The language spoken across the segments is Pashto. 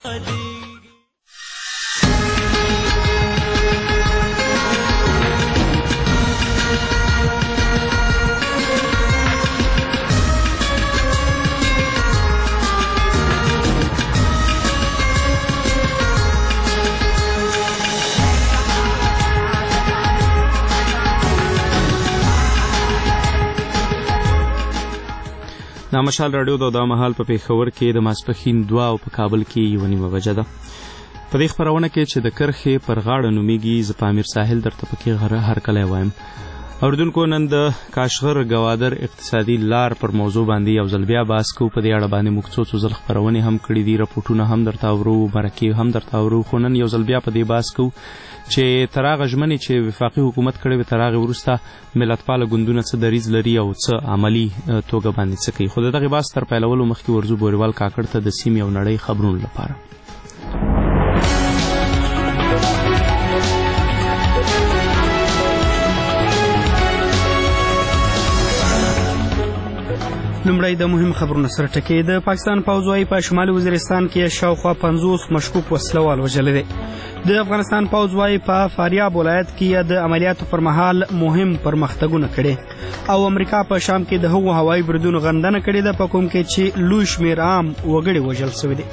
دا مشال راډیو دا مهال په پیښور کې د ماسپښین 2 او په کابل کې 1:30 بجه ده. په دې خبرونه کې چې د کرښې پر غاړه نومیږي، زه په امیر ساحل درته پکې هرکلی وایم. اوریدونکو، نن د کاشغر ګوادر اقتصادي لار پر موضوع باندې یو ځل بیا بحث کوو. په دې اړه باندې موږ څو ځل خپرونې هم کړي دي، راپورټونه هم درته اورو، مرکې هم درته اورو، خو نن یو ځل بیا په دې بحث کوو چې تر هغه ژمنې چې وفاقي حکومت کړې وي، تر هغې وروسته ملتپاله ګوندونه څه دریځ لري او څه عملي توګه باندې څه کوي. خو د دغې بحث تر پیلولو مخکې ورځو بوریوال کاکړ ته د سیمې او نړۍ خبرونو لپاره. لومړی د مهم خبرونو سره ټکي. د پاکستان پوځ وايي په شمالي وزیرستان کې شاوخوا 50 مشکوک وسلوال وژلي دي. د افغانستان پوځ وايي په فاریاب ولایت کې د عملیاتو پر مهال مهم پرمختګونه کړي او امریکا په شام کې د هغو هوایي بریدونو غندنه کړې ده، په کوم کې چې لوی شمېر عام وګړي وژل شوي دي.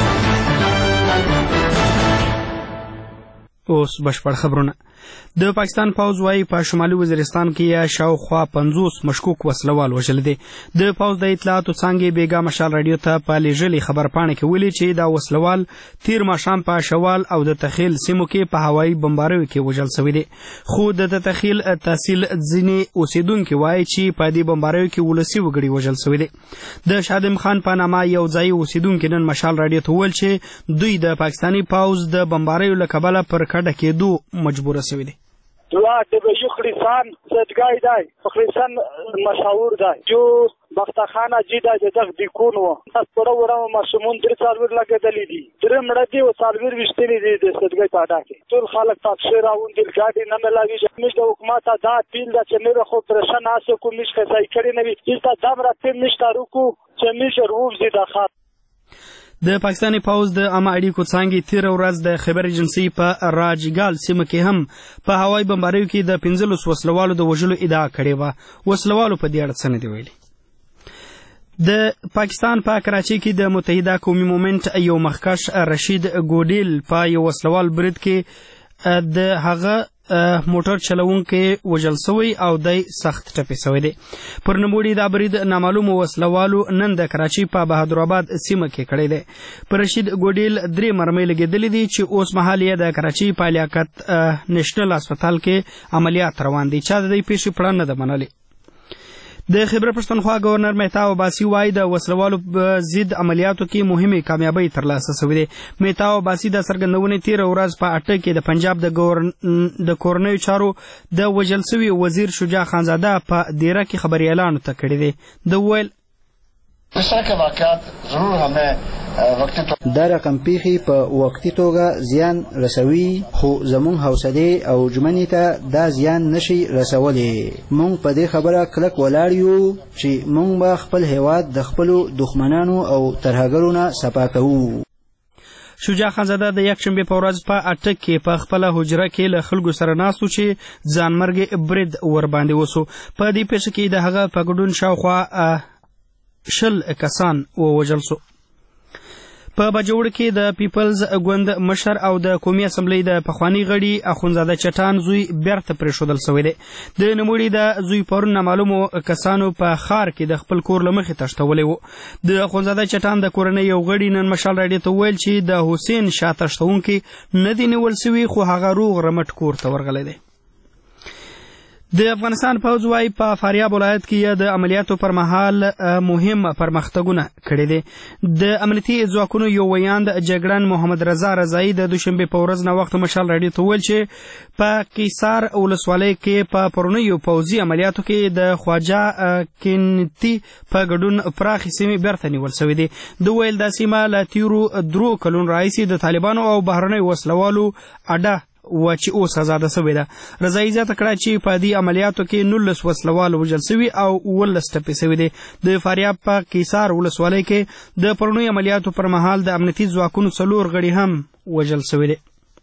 اوس بشپړ خبرونه. د پاکستان پوځ وايي په شمالي وزیرستان کې شاوخوا 50 مشکوک وسلوال وژل دي. د پوځ د اطلاعاتو څانګې بیګا مشال راډیو ته په لیږلي خبرپاڼه کې ویلي چې دا وسلوال تیر ماښام په شوال او د تخیل سیمو کې په هوایي بمباریو کې وژل شوي دي. خو د تخیل تحصیل ځینې اوسیدونکي وايي چې په دې بمباریو کې ولسي وګړي وژل شوي دي. د شادم خان په نامه یو ځایي اوسیدونکي نن مشال راډیو ته وویل چې دوی د پاکستاني پوځ د بمباریو له کبله پر کډه کېدو مجبوره شوي دي. دوا دبیو خریسان زدگاهی دای خریسان مشهور دای جو بختخانه جی دای دغ دیکون و تاسو پره ورم مسمون در سالور لګیدلی دي در مړه دی او سالور وشتنی دي د زدگاهی پاډا کې ټول خلک تاسو راون دل ګاډي نه ملاوي چې د حکومت دا پیل د چنره خو پرشن اسه کو مش خسای کړي نه وي چې دا مرته مشتارو کو چې مش روز دي د خاط. د پاکستاني پوځ د عامه اړیکو څانګې تېره ورځ د خیبر ایجنسي په راجګال سیمه کې هم په هوایي بمباریو کې د 15 وسلوالو د وژلو ادعا کړې وه. وسلوالو په دې اړه څه نه دي ویلي. د پاکستان په کراچۍ کې د متحده قومي مومنټ یو مخکش رشید ګوډیل په یو وسلوال برید کې د هغه موټر چلونکی وژل شوی او دی سخت ټپي شوی دی. پر نوموړي دا برید نامعلومو وسلوالو نن د کراچۍ په بهادرآباد سیمه کې کړی دی. پر رشید ګوډیل 3 مرمۍ لګېدلې دي چې اوس مهال یې د کراچۍ په لیاقت نیشنل هسپتال کې عملیات روان دي. چا د دې پیښې پړه نه ده منلې. د خیبر پښتونخوا گورنر مهتاب عباسي وايي د وسلوالو ضد عملیاتو کې مهمه کامیابی ترلاسه شوې ده. مهتاب عباسي د څرګندونې تیر ورځ په اټک کې د پنجاب د کورنیو چارو د وژل شوي وزیر شجاع خانزاده په دیره کې خبري اعلان ته کړی دی. د ویل اس طرح کے واقعات ضرور ہمیں دا رقم پیخي په وقتی توګه زیان رسوي، خو زمون حوصله او جمنی ته دا زیان نشي رسولي. مونږ په دې خبره کلک ولاړ یو چې مونږ به خپل هیواد د خپل دښمنانو او ترهګرو نه صفا کوو. شجاع خانزاده د یکشنبې په ورځ په اټک کې په خپله حجره کې له خلکو سره ناست و چې ځانمرګي برید ورباندې وسو. په دې پیښه کې د هغه په ګډون شاوخوا 60 کسان ووژل شو. په بجوړ کې د پیپلز ګوند مشر او د قومي اسمبلی د پخوانی غړي اخونزاده چټان زوی بیرته پرېښودل شوی دی. د نوموړي د زوی پرون نامعلومو کسانو په ښار کې د خپل کور له مخې تښتولی و. د اخونزاده چټان د کورنۍ یو غړي نن مشال راډیو ته وویل چې د حسین شاه تښتونکي نه دي نیول سوي، خو هغه روغ رمټ کور ته ورغلی دی. د افغانستان پوځ وايي په فاریاب ولایت کې د عملیاتو پر مهال مهم پرمختګونه کړي دي. د امنیتي ځواکونو یو ویاند جګړن محمد رضا رضایي د دوشنبې په ورځ ناوخته مشال راډیو ته وویل چې په قیصار ولسوالۍ کې په پرونیو پوځي عملیاتو کې د خواجه کینتی په ګډون پراخې سیمې بیرته نیول شوې دي. د ویل دا سیمه له تیرو 3 کلونو راهیسې د طالبانو او بهرنیو وسلوالو اډه و چې اوس آزاده سوې ده. رضایي زیاته کړه چې په دې عملیاتو کې 19 وسلوال وژل سوي او 18 ټپي سوي دي. د فاریاب په قیصار ولسوالۍ کې د پرونیو عملیاتو پر مهال د امنیتي ځواکونو 4 غړي هم وژل سوي دي.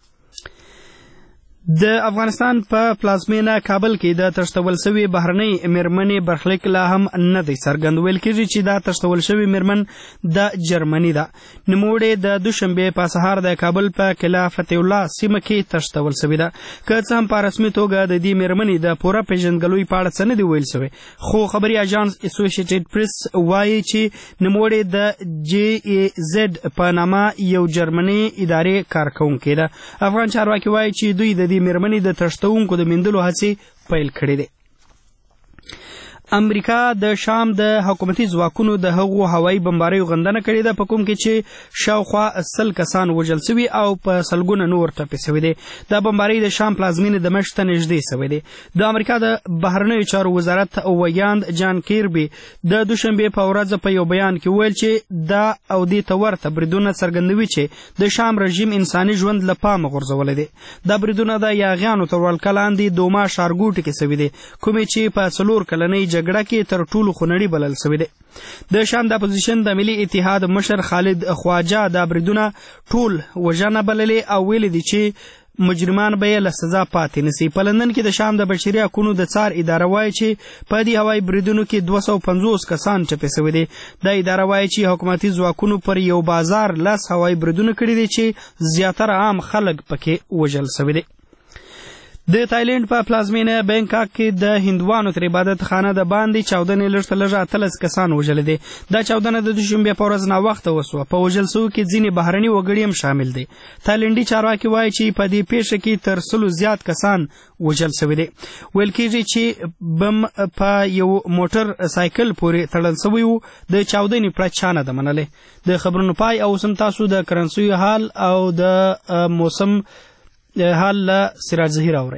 د افغانستان په پلازمینه کابل کې د تښتول شوې بهرنۍ مېرمنې برخلیک لا هم نه دی څرګند. ویل کېږي چې دا تښتول شوې مېرمن د جرمني ده. نوموړې د دوشنبې په سهار د کابل په قلعه فتح الله سیمه کې تښتول شوې ده. که څه هم په رسمي توګه د دې مېرمنې د پوره پیژندګلوۍ په اړه څه نه دي ویل شوی، خو خبري اژانس اسوسییټډ پریس وایي چې نوموړې د JAZ په نامه یو جرمني ادارې کارکوونکې ده. افغان چارواکي وایي چې دوی د مېرمنې د تښتونکو د موندلو هڅې پیل کړې دي. امریکا د شام د حکومتي ځواکونو د هغو هوایي بمباریو غندنه کړې ده په کوم کې چې شاوخوا 100 کسان وژل سوي او په سلګونه نور ټپي سوي دي. دا بمبارۍ د شام پلازمینې دمشق ته نږدې سوي دي. د امریکا د بهرنیو چارو وزارت ویاند جان کیربي د دوشنبې په ورځ په یو بیان کې ویل چې دا او دې ته ورته بریدونه څرګندوي چې د شام رژیم انساني ژوند له پامه غورځولی دی. دا بریدونه د یاغیانو تر ولکه لاندې دوما ښارګوټي کې سوي دي، کومې چې په 4 کلنۍ جګړه کې تر ټولو خونړي بلل سوي دي. د شام د اپوزیشن د ملي اتحاد مشر خالد خواجه دا بریدونه ټول وژنه بللې او ویلي دي چې مجرمان به یې له سزا پاتې نسی. په لندن کې د شام د بشري حقونو د څار اداره وایي چې په دې هوایي بریدونو کې 250 کسان ټپي سوي دي. دا اداره وایي چې حکومتي ځواکونو پر یو بازار 10 هوایي بریدونه کړي دي چې زیاتره عام خلک پکې وژل سوي دي. د تایلند په پلازمینه بینکاک کې د هندوانو تر عبادت خانه د باندې چاودنې لږ تر لږه 18 کسان وژلي دي. دا چاودنه د دوشنبې په ورځ ناوخته وسوه. په وژل سوو کې ځینې بهرني وګړي هم شامل دي. تایلندي چارواکي وایي چې په دې پیښه کې تر 100 زیات کسان وژل سوي دي. ویل کېږي چې بم په یو موټر سایکل پورې تړل سوی و. د چاودنې پړه چا نه ده منلې. د خبرونو پای او سم تاسو د کرنسیو حال او د موسم حال له سراج ظهیر اورئ.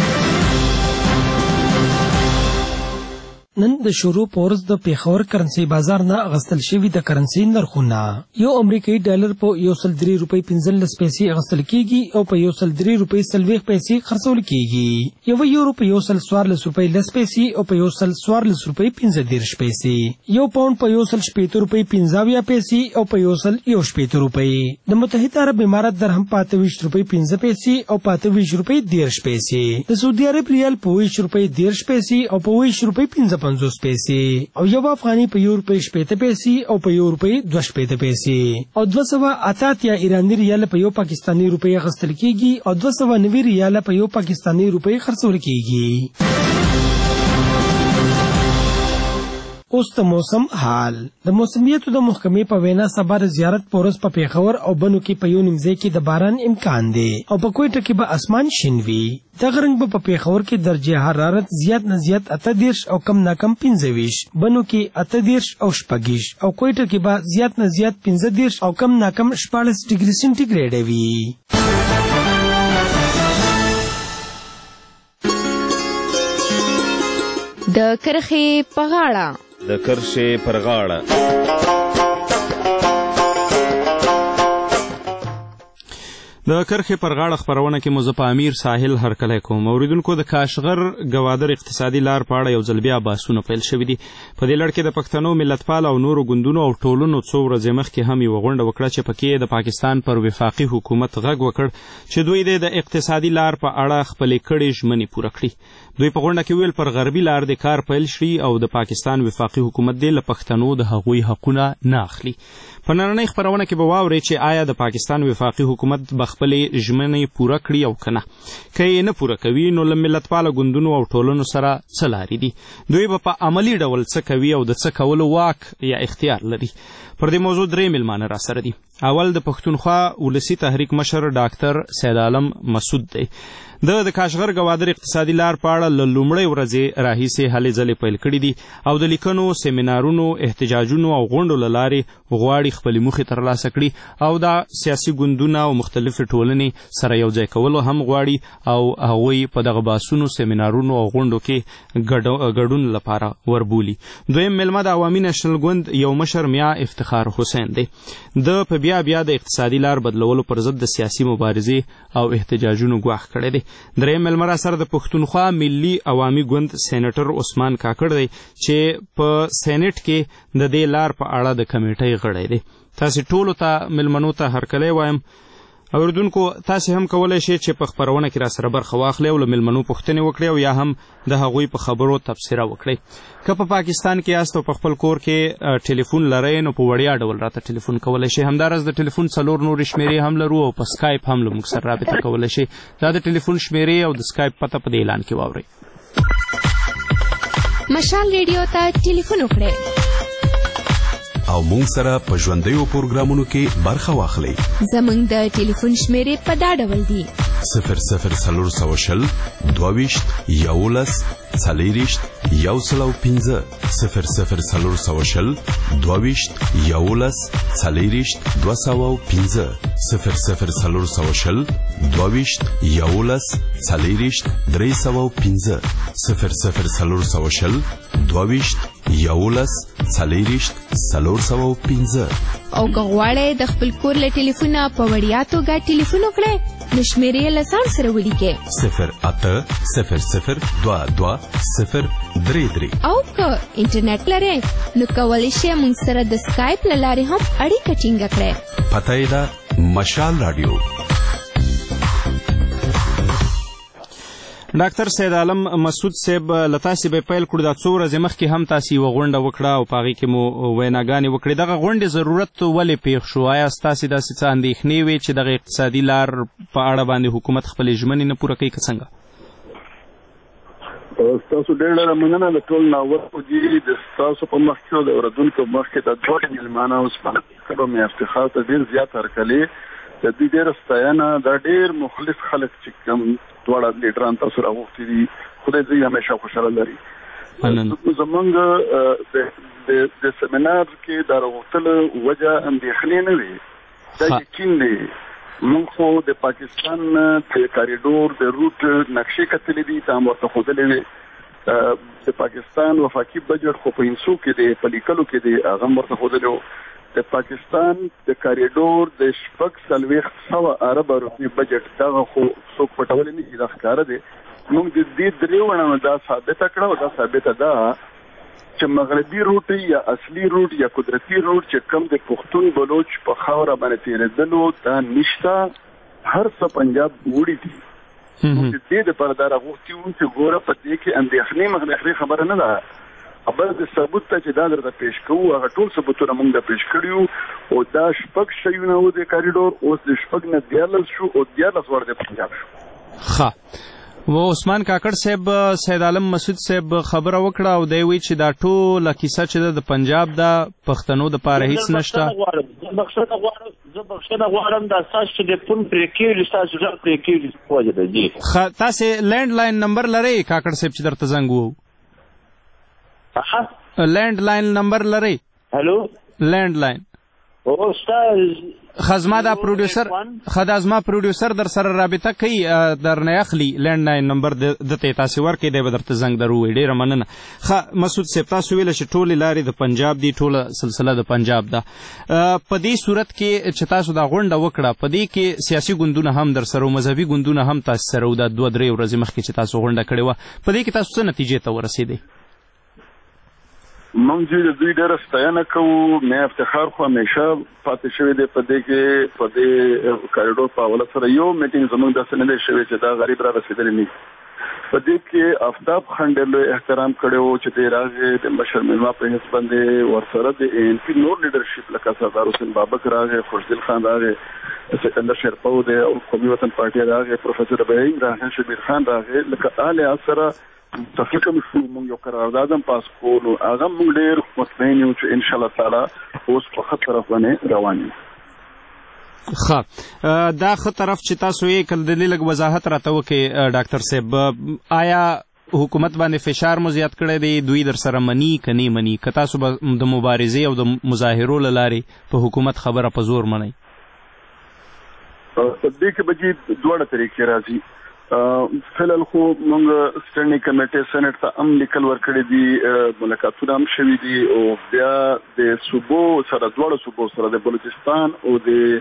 نن د شروع پورز د پیښور کرنسي بازار نه اغستل شوی د کرنسي نرخونه یو امریکایي ډالر په 103 روپۍ 15 پیسې اغستل کیږي او په 103 روپۍ 40 پیسې خرڅول کیږي. یو یورو په 114 روپۍ 10 پیسې او په 114 روپۍ 15 پیسې. یو پاوند په 117 روپۍ 15 پیسې او په 117 روپۍ. د متحده عرب امارات درهم په 28 روپۍ 15 پیسې او په 28 روپۍ 10 پیسې. د سعودي عرب ریال په 20 روپۍ 10 پیسې او په 20 روپۍ 50 پیسې او یو افغاني په یو روپۍ 70 پیسې او په یو روپۍ 2 پیسې او 288 ایراني ریال په یو پاکستاني روپۍ اخیستل کیږي او 290 ریال په یو پاکستاني روپۍ خرڅول کیږي. اوس د موسم حال. د موسمیاتو د محکمې په وینا سبا د زیارت پورس په پیښور او بنو کې په یو نیمځای کې د باران امکان دی او په کوټه کې به اسمان شین وي. دغه رنګ به په پیښور کې درجه حرارت زیات نه زیات 18 او کم نه کم 25، بنو کې 18 او 26 او کوټه کې به زیات نه زیات 15 او کم نه کم 14 ډیګري سنټیګریډ وي. د کرښې په غاړه. د کرښې پر غاړه. د کرښې پر غاړه خپرونه کې مو زه په امیر ساحل هرکلی کوم. اوریدونکو، د کاشغر ګوادر اقتصادي لار په اړه یو ځل بیا بحثونه پیل شوي دي. په دې لړ کې د پښتنو ملتپال او نورو ګوندونو او ټولنو څو ورځې مخکې هم یوه غونډه وکړه چې پکې د پاکستان پر وفاقي حکومت غږ وکړ چې دوی د اقتصادي لار په اړه خپلې کړې ژمنې پوره کړي. دوی په غونډه کې ویل پر غربي لار د کار پیل شي او د پاکستان وفاقي حکومت دې له پښتنو د هغوی حقونه نه اخلي. په نننۍ خپرونه کې به واورئ چې آیا د پاکستان وفاقي حکومت به خپلې ژمنې پوره کړي او که نه. که یې نه پوره کوي نو له ملتپاله ګوندونو او ټولنو سره څه لارې دي؟ دوی به په عملي ډول څه کوي او د څه کولو واک یا اختیار لري؟ پر دې موضوع درې میلمانه را سره دي. اول د پښتونخوا ولسي تحریک مشر ډاکټر سید عالم مسعود دی. د کاشغر ګوادر اقتصادي لار په اړه له لومړۍ ورځې راهیسې هلې ځلې پیل کړي دي او د لیکنو، سیمینارونو، احتجاجونو او غونډو له لارې غواړي خپلې موخې ترلاسه کړي او دا سیاسي ګوندونه او مختلفې ټولنې سره یو ځای کولو هم غواړي او هغوی په دغه بحثونو، سیمینارونو او غونډو کې ګډون لپاره وربولي. دویم میلمه د عوامي نېشنل ګوند یو مشر میا افتخار افتخار حسین دی. د په بیا د اقتصادي لار بدلولو پر ضد د سیاسي مبارزې او احتجاجونو ګواښ کړی دی. دریم میلمه را سره د پښتونخوا ملي عوامي ګوند سینیټر عثمان کاکړ دی چې په سینټ کې د دې لار په اړه د کمیټۍ غړی دی. تاسې ټولو ته میلمنو ته هرکلی وایم. اوریدونکو تاسې هم کولی شئ چې په خپرونه کې را سره برخه واخلئ او له میلمنو پوښتنې وکړئ او یا هم د هغوی په خبرو تبصره وکړئ. که په پاکستان کې یاست او په خپل کور کې ټلیفون لرئ نو په وړیا ډول راته ټلیفون کولی شئ. همداراز د ټلیفون 4 نورې شمیرې هم لرو او په سکایپ هم له موږ سره رابطه کولی شئ. دا د ټلیفون شمیرې او د سکایپ پته په دې اعلان کې واورئ. مشال ریډیو ته ټلیفون وکړئ او مونږ سره په ژوندیو پروګرامونو کې برخه واخلئ. زمونږ د ټلیفون شمیرې په دا ډول دي: 00420 22 11 40 105 00420 22 11 40 205 00420 22 11 40 305 00420 22 11 40 305. او که غواړئ د خپل کور له ټلیفونه په وړیا توګه ټلیفون وکړئ نو شمیرې له ځان سره ولیکئ 080022 او که انټرنیټ لرئ نو کولی شئ موږ سره د سکایپ له لارې هم اړیکه ټینګه کړئ. پته یې ده مشال راډیو. ډاکټر سید عالم مسعود صاحب له تاسې به پیل کړو. دا څو ورځې مخکې هم تاسې یوه غونډه وکړه او په هغې کې مو ویناګانې وکړې. دغه غونډې ضرورت ولې پېښ شو؟ آیا ستاسې داسې څه اندېښنې وې چې دغه اقتصادي لار په اړه باندې حکومت خپلې ژمنې نه پوره کوي که څنګه؟ ستاسو ډېره مننه د ټول ناوړه دي د ستاسو په مخ کې او د اورېدونکو په مخ کې د دواړو میلمانه اوس په مې افتخار ته ډېر زیات هرکلی. د دوی ډېره ستاینه. دا ډېر مخلص خلک چې کوم دواړه لیډران تاسو راغوښتي دي خدای دوی همیشه خوشحاله لري. زمونږ د سیمینار کې دا راغوښتلو وجه اندېښنې نه وي. دا یقین دی موږ خو د پاکستان د کاریډور د روټ نقشې کتلې دي. تا هم ورته ښودلې وې. د پاکستان وفاقي بجټ خو په انسو کې دی، په لیکلو کې دی، هغه هم ورته ښودلې و. د پاکستان د کاریډور د 440 ارب روپۍ بجټ دغه خو څوک پټولی نه شي، دا ښکاره دی. موږ د دې درې ونه دا ثابته کړه او دا ثابته ده چې مغربي روټ یا اصلي روټ یا قدرتي روټ چې کم د پښتون بلوچ په خاوره باندې تېرېدلو دا نشته. هر څه پنجاب وړي دي. موږ د دې دپاره دا راغوښتي وو چې ګوره په دې کې اندېښنې خبره نه ده. خبر د ثبوت ته چې دا درته پیش کوو هغه ټول ثبوتونه موږ د پیش کړي وو او دا 6 شیونه وو د کاریډور. اوس د 6 نه 14 شو او 14 ور د پنجاب شو. ښه و عثمان کاکړ صاحب سید عالم مسعود صاحب خبره وکړه او دی وی چې دا ټوله کیسه چې د پنجاب د پښتنو د پاره هیڅ نشته. زه بخښنه غواړم دا تاسو چې د فون پرې کېږي تاسو ځل پرې کېږي وجه ده دي. تاسې لینډ لاین نمبر لرئ کاکړ صاحب چې درته زنګ وو؟ لینډ لاین نمبر لرئ؟ هلو لینډ لاین خزما دا پروډیوسر خدازما پروډیوسر در سره رابطه کوي در نه اخلي لینډ لاین نمبر دته تاسو ورکې دی به درته زنګ دروي. ډیره مننه. ښه مسعود صاحب تاسو ویل چې ټولې لارې د پنجاب دي، ټوله سلسله د پنجاب ده. په دې صورت کې چې تاسو دا غونډه وکړه په دې کې سیاسي ګوندونه هم در سره او مذهبي ګوندونه هم تاسو سره و. دا 2-3 ورځې مخکې چې تاسو غونډه کړې وه په دې کې تاسو څه نتیجې ته ورسېدئ؟ موږ چې د دوی ډېره ستاینه کوو. مې افتخار خو همیشه پاتې شوی دی په دې کې په دې کاریډور په حواله سره یو میټینګ زموږ داسې نه دی شوی چې دا غریب را رسېدلی نه. په دې کې آفتاب خان ډېر لوی احترام کړی و چې دی راغی د مشر میلمه په حیث باندې ورسره د ANC نور لیډرشپ لکه سردار حسین بابک راغی، خوشدل خان راغی، سکندر شیرپو دی او قومي وطن پارټي راغی، پروفیسر ابراهیم راغی، شبیر خان راغی. لکه آل سره تفریقه موږ یو قرارداد هم پاس کولو. هغه موږ ډېر مطمئن یو چې انشاءالله تعالی اوس په ښه طرف باندې روان یو. ښه دا ښه طرف چې تاسو یې کله د دې لږ وضاحت راته وکړئ ډاکټر صاحب. آیا حکومت باندې فشار مو زیات کړی دی؟ دوی در سره مني که نه مني؟ که تاسو به د مبارزې او د مظاهرو له لارې په حکومت خبره په زور منئ؟ په دې کې به دواړه طریقې راځي. فلل خو موږ سټنډینګ کمیټې سېنات ته هم لیکل ورکړي دي ملاقاتونه هم شوي دي او بیا د صوبو سره دواړو صوبو سره د بلوچستان او د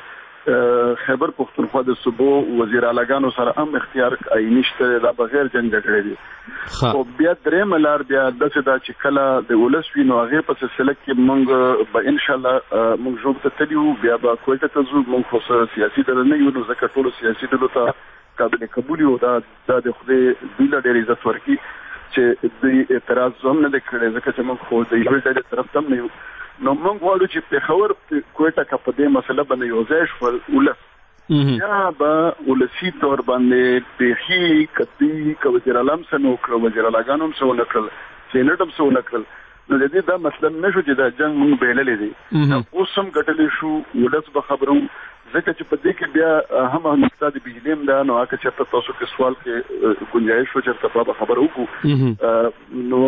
خیبر پختونخوا د صوبو وزیر اعلیګانو سره هم اختیار عیني شته دا بغیر جنگ جګړې دي او بیا درېم لار بیا داسې دا چې کله د ولس وي نو هغې په سلسله کې موږ به انشاءالله موږ ژوب ته تلي وو بیا به کویټه ته ځو موږ خو سیاسي ډله نه یو نو ځکه ټولو سیاسي ډلو ته قابل قبول یو دا د خدای دوی له ډېر عزت ورکړي چې دوی اعتراض هم نه دی کړی ځکه چې موږ خو د یوې ډلې طرف ته هم نه یو نو موږ غواړو چې پېښور کویټه که په دې مسله باندې یو ځای شول ولس یا به ولسي طور باندې بیخي کدي که وزیر اعلی هم څه نه وکړه وزیر اعلیګانو هم څه ونه کړل سینټ هم څه ونه کړل نو د دې دا مسله نه شو چې دا جنګ موږ بایللی دی اوس هم ګټلی شو ولس به خبرو ځکه چې په دې کې بیا هم نقطه د بجلي هم ده نو هغه چېرته تاسو کې سوال کې ګنجایش و چېرته به خبره وکړو نو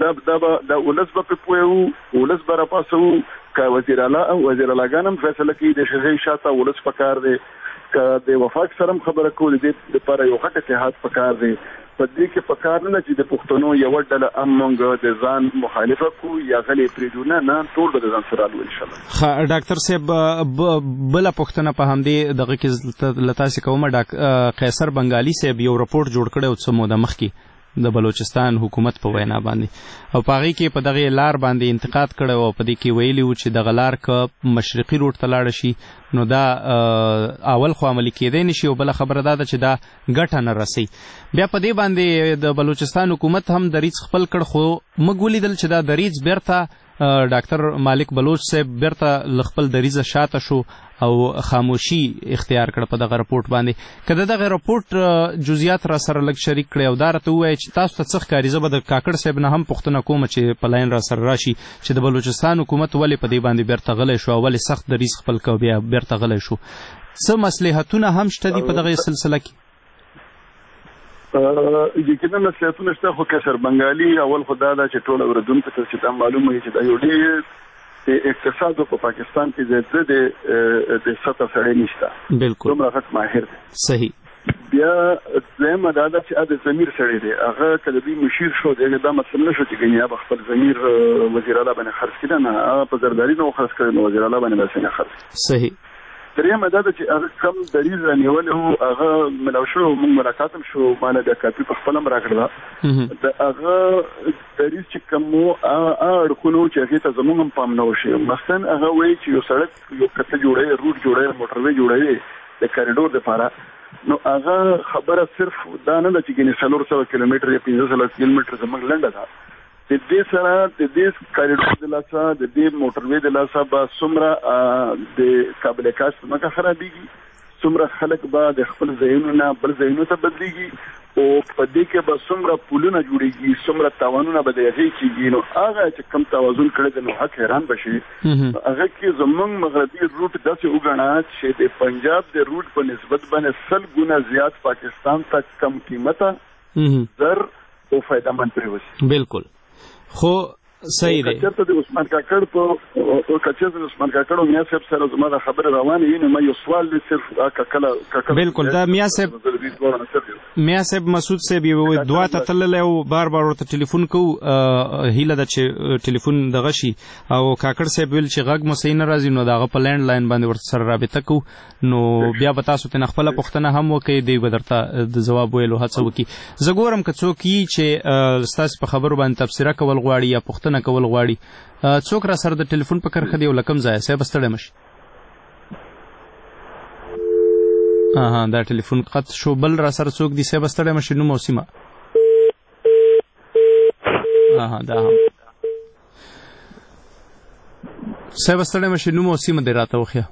دا ولس به پرې پوه وو ولس به راپاسو که وزیر اعلی او وزیر اعلیګان هم فیصله کوي د شغې شاته ولس پکار دی که د وفاق سره هم خبره کوو د دې لپاره یو غټ اتحاد پکار دی په دې کې پکار نه چې د پښتنو یوه ډله هم موږ د ځان مخالفه کړو یا غلې پرېږدو نه ټول به د ځان سره الو انشاءالله. ډاکټر صاحب بله پوښتنه په همدې دغه کې له تاسې کومه قیصر بنګالي صاحب یو رپورټ جوړ کړی و څه موده مخکې د بلوچستان حکومت په وینا باندې او په هغې کې په دغې لار باندې انتقاد کړی و او په دې کې ویلي و چې دغه لار که مشرقي روډ ته لاړه شي نو دا اول خو عملي کېدی نه شي او بله خبره دا ده چې دا ګټه نه رسوي. بیا په دې باندې د بلوچستان حکومت هم دریځ خپل کړ خو موږ ولیدل چې دا دریځ بیرته ډاکټر مالک بلوچ صاحب بیرته له خپل دریځه شاته شو او خاموشي اختیار کړه په دغه رپورټ باندې. که د دغه رپورټ جزئیات را سره لږ شریک کړئ او دا راته ووایي چې تاسو ته څه ښکاري زه به د کاکړ صاحب نه هم پوښتنه کوم چې په لاین را سره راشي چې د بلوچستان حکومت ولې په دې باندې بیرته غلی شو او ولې سخت دریځ خپل کو بیا بیرته غلی شو څه مصلحتونه هم شته دي په دغه سلسله کې؟ یقینا نصیحتونه شته خو قیصر بنګالي اول خو دا ده چې ټول اورېدونکو ته چې دا معلومه وي چې دا یو ډېر د اقتصاد په پاکستان کې د سطح سړی نشته بالکل دومره غټ ماهر دی صحیح بیا دویمه دا ده چې د ضمیر سړی دی هغه کله دوی مشیر شو دا مطلب نه شو چې ګنې به خپل ضمیر وزیر اعلی باندې خرڅ کړي نه هغه په زرداري نه خرڅ کړي نو وزیر اعلی باندې داسې نه خرڅ صحیح درېیمه دا ده چې هغه کم دریځ رانیولی وو هغه ملاو شو موږ ملاقات هم شو ماله د کاپي په خپله هم راکړله د هغه دریځ چې کوم وو هغه اړخونه چې هغې ته زموږ هم پام نه وشي مثلا هغه وایي چې یو سړک یو کته جوړوي روډ جوړوي موټروی جوړوي د کاریډور دپاره نو هغه خبره صرف دا نه ده چې ګینې 400 کیلومتر یا 1500 کیلومتر زموږ لنډه ده د دې سره د دې کاریډور د لاسه د دې موټروی د لاسه به څومره د قابل کاشت ځمکه خرابېږي څومره خلک به د خپل ځایونو نه بل ځایونو ته بدلېږي او په دې کې به څومره پولونه جوړېږي څومره تاوانونه به د هغې کېږي نو هغه چې کم توازن کړی دی نو حق حیران به شي هغه کې زموږ مغربي روټ داسې وګڼه چې د پنجاب د روټ په نسبت باندې 100 ګونه زیات پاکستان ته کم قیمته زر او فایدهمند پرېوځي بالکل خو صحیح دی کچېرته د عثمان کاکړ د عثمان کاکړ او میا صاحب سره زما د خبرې روانې وي نو ما یو سوال دی صرف کاکړ بالکل دا میا صاحب مسعود صاحب یو دعا ته تللی او بار ورته ټلیفون کوو هیله ده چې ټلیفون دغه شي او کاکړ صاحب ویل چې غږ مو صحیح نه راځي نو د هغه په لینډ لاین باندې ورته سره رابطه کوو نو بیا به تاسو ته خپله پوښتنه هم وکړئ دوی به درته د ځواب ویلو هڅه وکړي زه ګورم که څوک یي چې ستاسې په خبرو باندې تبصره کول غواړي یا پوښتنه کول غواړي څوک را سره د ټلیفون په کرښه دی او له کوم ځایه صاحب ستړی مه شي دا ټلیفون قطع شو بل را سره څوک دی صاحب ستړی مه شي نوم او سیمه دا هم صاحب ستړی مه شي نوم او سیمه دی راته وښیه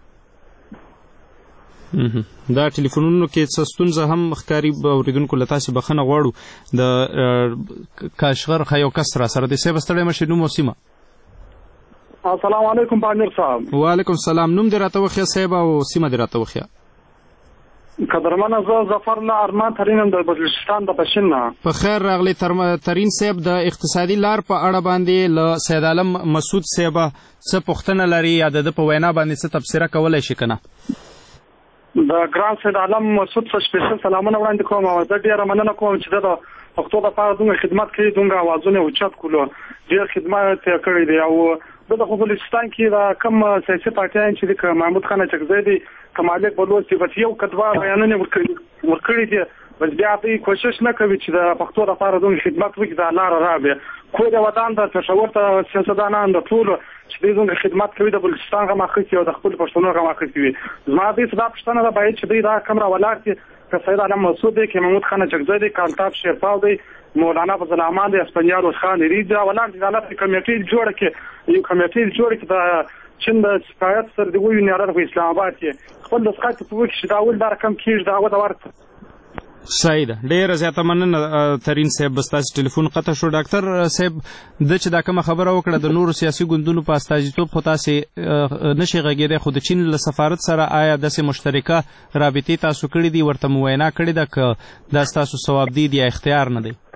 دا ټلیفونونو کې څه ستونزه هم ښکاري اورېدونکو له تاسې بخښنه غواړو د کاشغر یو کس را سره دی صاحب ستړی مه شي نوم او سیمه السلام علیکم پامیر صاحب وعلیکم السلام نوم دې راته وښیه صاحب او سیمه دې راته وښیه قدرمنه زه ظفر الله ارمان ترین یم د بلوچستان د پښین نه په خیر راغلی ترین صاحب د اقتصادي لار په اړه باندې له سید عالم مسعود صاحب څه پوښتنه لري یا د ده په وینا باندې څه تبصره کولی شي که نه د ګران سید عالم مسعود څخه سپیشل سلامونه وړاندې کوم او زه ډېره مننه کوم چې د پښتو لپاره دومره خدمت کوي، دومره اوازونه اوچت کولو، ډېر خدمت یې کړی دی. او د بلوچستان کې د کوم سیاسي پارټیان چې د محمود خان چکزی دی، کمالک بلوچ دی، بس یو کډوا بیانونه ورکړي دي، بس بیا دوی کوشش نه کوي چې د پښتو لپاره دومره خدمت وکړي، دا لاره رابه خو د وطن د پېښور ته سیاستدانان د ټولو چې دوی دومره خدمت کوي د بلوچستان غم اخیستي او د خپل پښتنو غم اخیستي وي. زما دوی څه دا پوښتنه ده باید چې دوی دا کم راولاړ کړي که سید عالم مسعود دی، که محمود خان چکزی دی، که الطاف شیرپاو دی، مولانا فضل الرحمن دی، اسپندیار خان ریز دی، ولاړ دي دولت کمیټې جوړه کړي، یو کمیټې جوړه کړي د چین د شکایت سره دی وی نه راغلی اسلام آباد کې خپل د شکایت په وخت چې دا ول دا رقم کیږي دا و دا ورته صحیح ده. ډېره زیاته مننه ترین صاحب، بس تاسو ټلیفون قطع شو. ډاکټر صاحب د چې دا کومه خبره وکړه د نورو سیاسي ګوندونو په استازیتوب خو تاسو نشي غږېدی، خو د چین له سفارت سره آیا داسې مشترکه رابطې تاسو کړې دي، ورته مو وینا کړې ده که دا ستاسو ثواب دی یا اختیار نه دی؟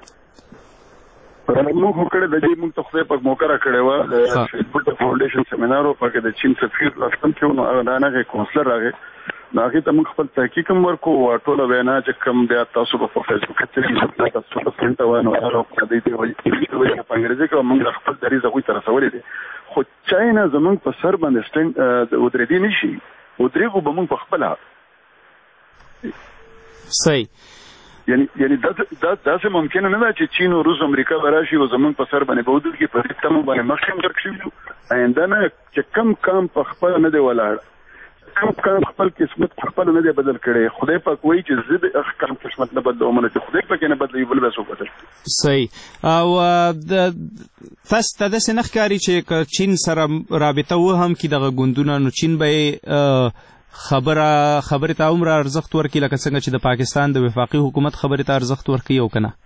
موږ خو کړی د دې موږ ته خدای پاک موقع راکړې وه، شهید فاونډیشن سیمینار و پکې د چین سفیر راستم کې نو هغه هغې کونسلر راغی، نو هغې ته موږ خپل تحقیق هم ورکو او ټوله وینا چې کوم بیا تاسو په فیسبوک کې تاسو په پرنټ وانه هغه په دې دی وایي په انګریزي کې موږ خپل دریځ هغوی ته رسولی دی، خو چاینا زموږ په سر باندې سټینډ ودرېدی نشي، ودرېږو به موږ په خپله. صحیح. یعنی داسې ممکنه نه ده چې چین او روس امریکا به راشي او زموږ په سر باندې به ودرېږي، په دې تمه باندې مخکې هم درک شوي یو، آینده نه چې کم کام په خپله نه دی ولاړ، کم کام خپل قسمت په خپله نه دی بدل کړی. خدای پاک وایي چې زه د کم قسمت نه بدلوم، نه چې خدای پاک یې نه بدلوي بل به څوک بدل. صحیح. او تاسو ته داسې نه ښکاري چې که چین سره رابطه و هم کړي دغه ګوندونه، نو چین به خبرې ته عمره ارزښت ورکړي لکه څنګه چې د پاکستان د وفاقي حکومت خبرې ته ارزښت ورکړي او که نه؟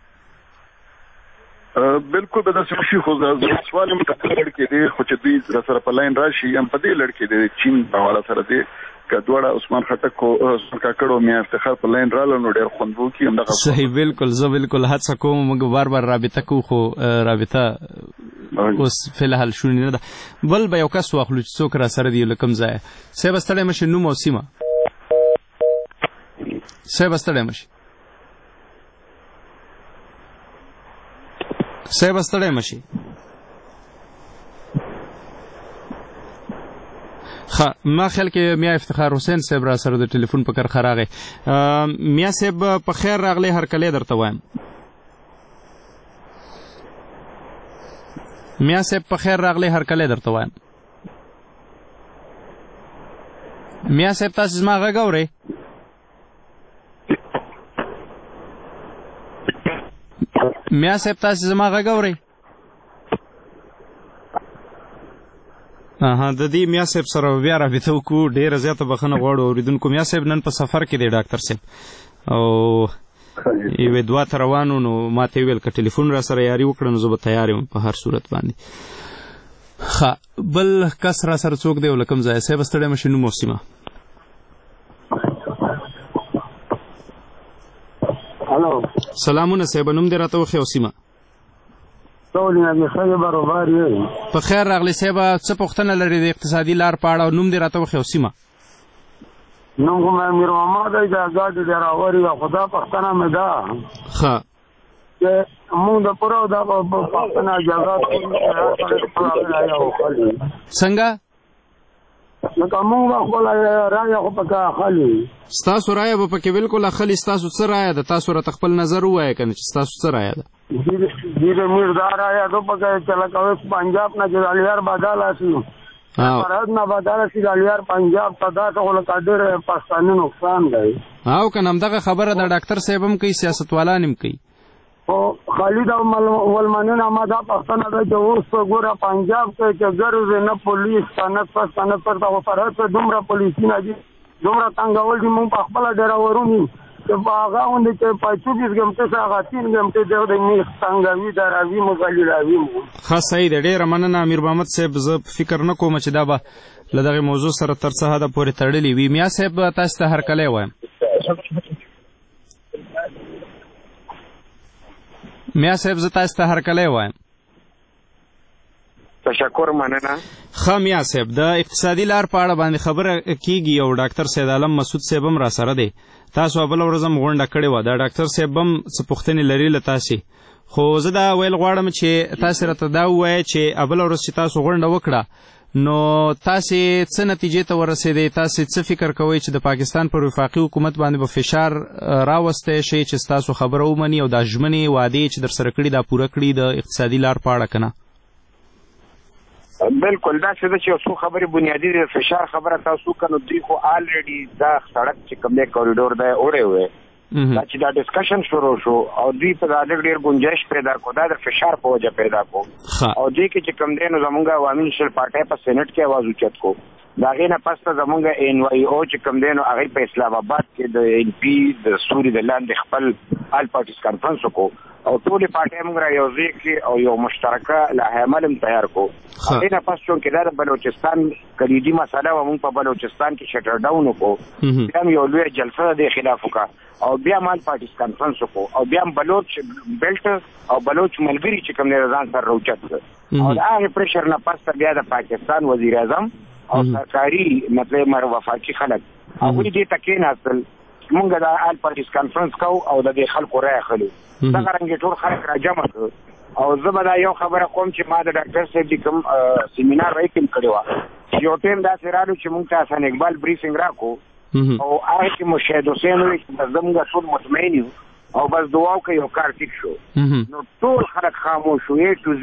بالکل به داسې وشي، خو سوال هم په لړ کې دی، خو چې دوی را سره په لاین راشي هم په دې لړ کې دی چین په حواله سره دی که دواړه عثمان خټک او عثمان کاکړ او میاں افتخار په لاین راغله نو ډېر خوند به وکړي همدغه. صحیح. بالکل زه بالکل هڅه کوم موږ بار بار رابطه کوو، خو رابطه اوس فلحال شونې نه ده. بل به یو کس واخلو چې څوک را سره دی له کوم ځایه. صاحب ستړی مشي، نوم او سیمه. صاحب ستړی مشي. صاحب ستړی مشي. ما خیال کې میاں افتخار حسین صاحب را سره د ټلیفون په کرخه راغی. میاں صاحب په خیر راغلی، هرکلی درته وایم. میاں صاحب په خیر راغلی، هرکلی درته وایم. میاں صاحب تاسو زما غږ اورئ؟ میاں صاحب تاسو زما غږ اورئ؟ د دې میاں صاحب سره بیا رابطه وکړو، ډېره زیاته بخښنه غواړو اورېدونکو. میاں صاحب نن په سفر کې دی ډاکټر صاحب، او یوې دوا ته روان و، نو ما ته یې ویل که ټلیفون را سره یاري وکړه نو زه به تیار یم په هر صورت باندې. بل کس را سره څوک دی او له کوم ځایه؟ صاحب ستړی مشي، نوم او سیمه. هلو سلامونه صاحب، نوم دې راته وښیه او سیمه. په خیر راغلی صاحب، څه پوښتنه لري د اقتصادي لار په اړه؟ نوم دې راته وښیه او سیمه. نوم خو مې امیر محمد دی، د ګاډي د راوري خو دا پښتنه مې ده. ښه. موږ د پوره دا پښتنه جګړه څنګه؟ لکه موږ خپل رایه خو پکې اخلي. ستاسو رایه به پکې بالکل اخلي. ستاسو څه رایه ده؟ تاسو راته خپل نظر ووایه که نه چې ستاسو څه رایه ده؟ ډېره میر دا رایه ده پکې چې لکه اوس پنجاب نه چې الیار بدله شي، فرهاد نه بدله شي، الیار پنجاب ته داسې خو لکه ډېر پښتانه نقصان دی. او که نه همدغه خبره د ډاکټر صاحب هم کوي، سیاستوالان هم کوي. خو خالد ولمنین ما دا پښتنه ده چې اوس ګوره پنجاب کې چې ګرځي نه پولیس نه څه نه پرته، خو فرهاد ته دومره پولیسونه دي، دومره تنګول دي، موږ په خپله ډېره ورونی چې په هغه غوندې چې په 24 ګمټې څخه هغه 3 ګمټې دی د میخ تنګوي دراوي مو غلیلاوي مو. ښه صحیح ده، ډېره مننه امیر محمد صاحب. زه فکر نه کوم چې دا به له دغې موضوع سره تر څه حده پورې تړلې وي. میاں صاحب تاسو ته هرکلی وایم. میاں صاحب زه تاسو ته هرکلی وایم. تشکر مننه. ښه میا صاحب د اقتصادي لار په اړه باندې خبره کیږي او ډاکټر سید عالم مسعود صاحب هم را سره دی. تاسو بله ورځ هم غونډه کړې وه. د ډاکټر صاحب هم څه پوښتنې لري له تاسې، خو زه دا ویل غواړم چې تاسې راته دا ووایه چې بله ورځ چې تاسو غونډه وکړه نو تاسې څه نتیجې ته ورسېدئ؟ تاسې څه فکر کوئ چې د پاکستان پر وفاقي حکومت باندې به فشار راوستی شي چې ستاسو خبره ومني او دا ژمنې وعدې چې در سره کړي دا پوره کړي د اقتصادي لار په اړه که نه؟ بالکل دا څه ده چې څو خبرې بنیادي د فشار خبره تاسو کنو دوی خو آلریډي دا سړک چې کوم دی کوریډور دی اوړی وی دا چې دا ډسکشن شروع شو او دوی په دا ډېر گنجائش پیدا کو دا د فشار په وجه پیدا کو او دوی کې چې کوم دی نو زمونږ عوامي نېشنل پارټۍ په سینټ کې आवाज اوچت کو. د هغې نه پس ته زمونږ NYO چې کوم دی نو هغوی په اسلام آباد کې د NP د سوري د لاندې خپل آل پارټیز کانفرنس وکړو او ټولې پارټۍ موږ را یوځای کړي او یو مشترکه لایحه عمل هم تیار کړو. هغې نه پس چونکې دا د بلوچستان کلیدي مسله وه، موږ په بلوچستان کې شټر ډاون وکړو، بیا هم یو لویه جلسه د دې خلاف وکړه او بیا هم آل پارټیز کانفرنس وکړو او بیا هم بلوچ بیلټ او بلوچ ملګري چې کوم دی ځان سره راوچت کړ او د هغې پریشر نه پس ته بیا د پاکستان وزیر اعظم او سرکاري مطلب وفاقي خلک هغوی دې ته کېناستل، موږ د آل پارټیز کانفرنس کوو او د دې خلکو رایه اخلو. دغه رنګې ټول خلک را جمع کړو او زه به دا یو خبره کوم چې ما د ډاکټر صاحب د کوم سیمینار راکیم کړې وه یو ټایم داسې رالو چې موږ ته حسن اقبال بریفنګ راکړو او هغه کې مو شهید حسین وویل چې بس زموږ ټول مطمئن یو او بس دعا وکړئ یو کار ټیک شو. نو ټول خلک خاموش شو A to Z.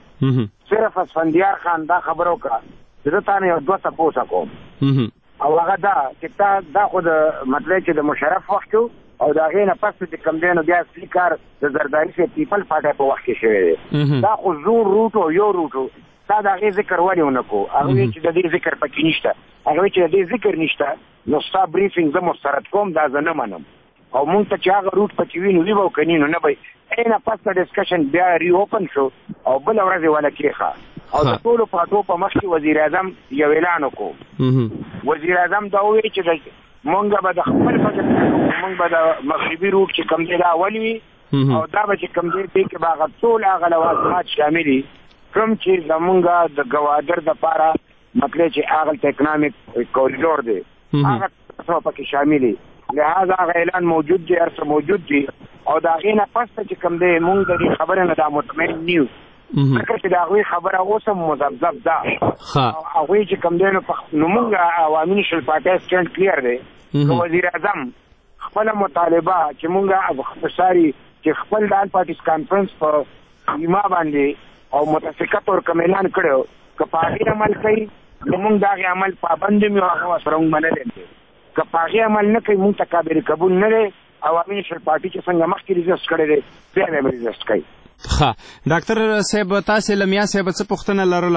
صرف اسفندیار خان دا خبره وکړه چې زه تا نه یو دوه تپوسه کوم او هغه دا چې دا خو د مطلب چې د مشرف وخت او د هغې نه پس چې کوم دی نو بیا اصلي کار د زرداري صاحب پیپل پارټۍ په وخت کې شوی دی. دا خو زور روټ او یو روټ تا د هغې ذکر ولې ونه کړو؟ هغه وایي چې د دې ذکر پکې نشته، هغه وایي چې د دې ذکر نشته نو ستا بریفنګ زه مسترد کوم دا زه نه منم او مونږ ته چې هغه روټ پکې وي نو وي به او که نو نه به یې نه پس د ډسکشن بیا ری اوپن شو او بله ورځ یې والا کېښه او د ټولو پارټو په مخ کې وزیر اعظم یو اعلان وکړو. وزیر اعظم دا ووایي چې مونږ به د خپل فکر مونږ به د مغربي روټ چې کوم دی دا اول وي او دا به چې کوم دی دې کې به هغه ټول هغه لوازمات شامل دي کوم چې زمونږ د ګوادر دپاره مطلب چې هغلته اکنامک کوریډور دی هغه څه پکې شامل دي. لہذا هغه اعلان موجود دی، هر څه موجود دي او د هغې نه پس ته چې کوم دی مونږ د دې خبرې نه دا مطمئن نیو ځکه چې د هغوی خبره اوس هم مذبذب ده او هغوی چې کوم دی نو مونږ عوامي نېشنل پارټۍ سټینډ کلیر دی که وزیر اعظم خپله مطالبه چې مونږ اختصاري چې خپل د آل پارټیز کانفرنس په ایما باندې او متفقه طور کوم اعلان کړی که په هغې عمل کوي نو مونږ د هغې عمل پابند یم او هغه ورسره مونږ منلی دی. که په هغې عمل نه کوي مونږ ته قابل قبول نه دی. عوامي نېشنل پارټي چې څنګه مخکې ریزسټ کړی دی بیا به یې ریزسټ کوي. ښه ډاکټر صاحب تاسې له میا صاحبه څه پوښتنه لرله؟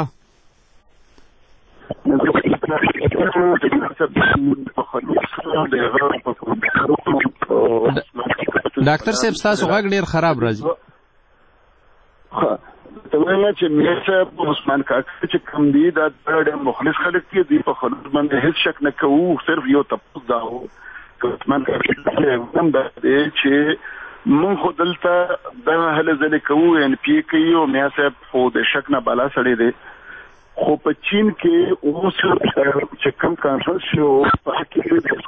ډاکټر صاحب ستاسو غږ ډېر خراب راځي. ته وایم چې میا صاحب عثمان کاکا چې کوم دي دا ډېر مخلص خلک دي، دوی په خلوص باندې هېڅ شک نه کوو. صرف یو تپوس دا و که عثمان کاکا هم دا دی چې مونږ خو دلته دغه هلې ځلې کوو NPA کوي او میا صاحب خو د شک نه بالا سړی دی خو په چین کې اوس چې کوم کانفرنس شو په کې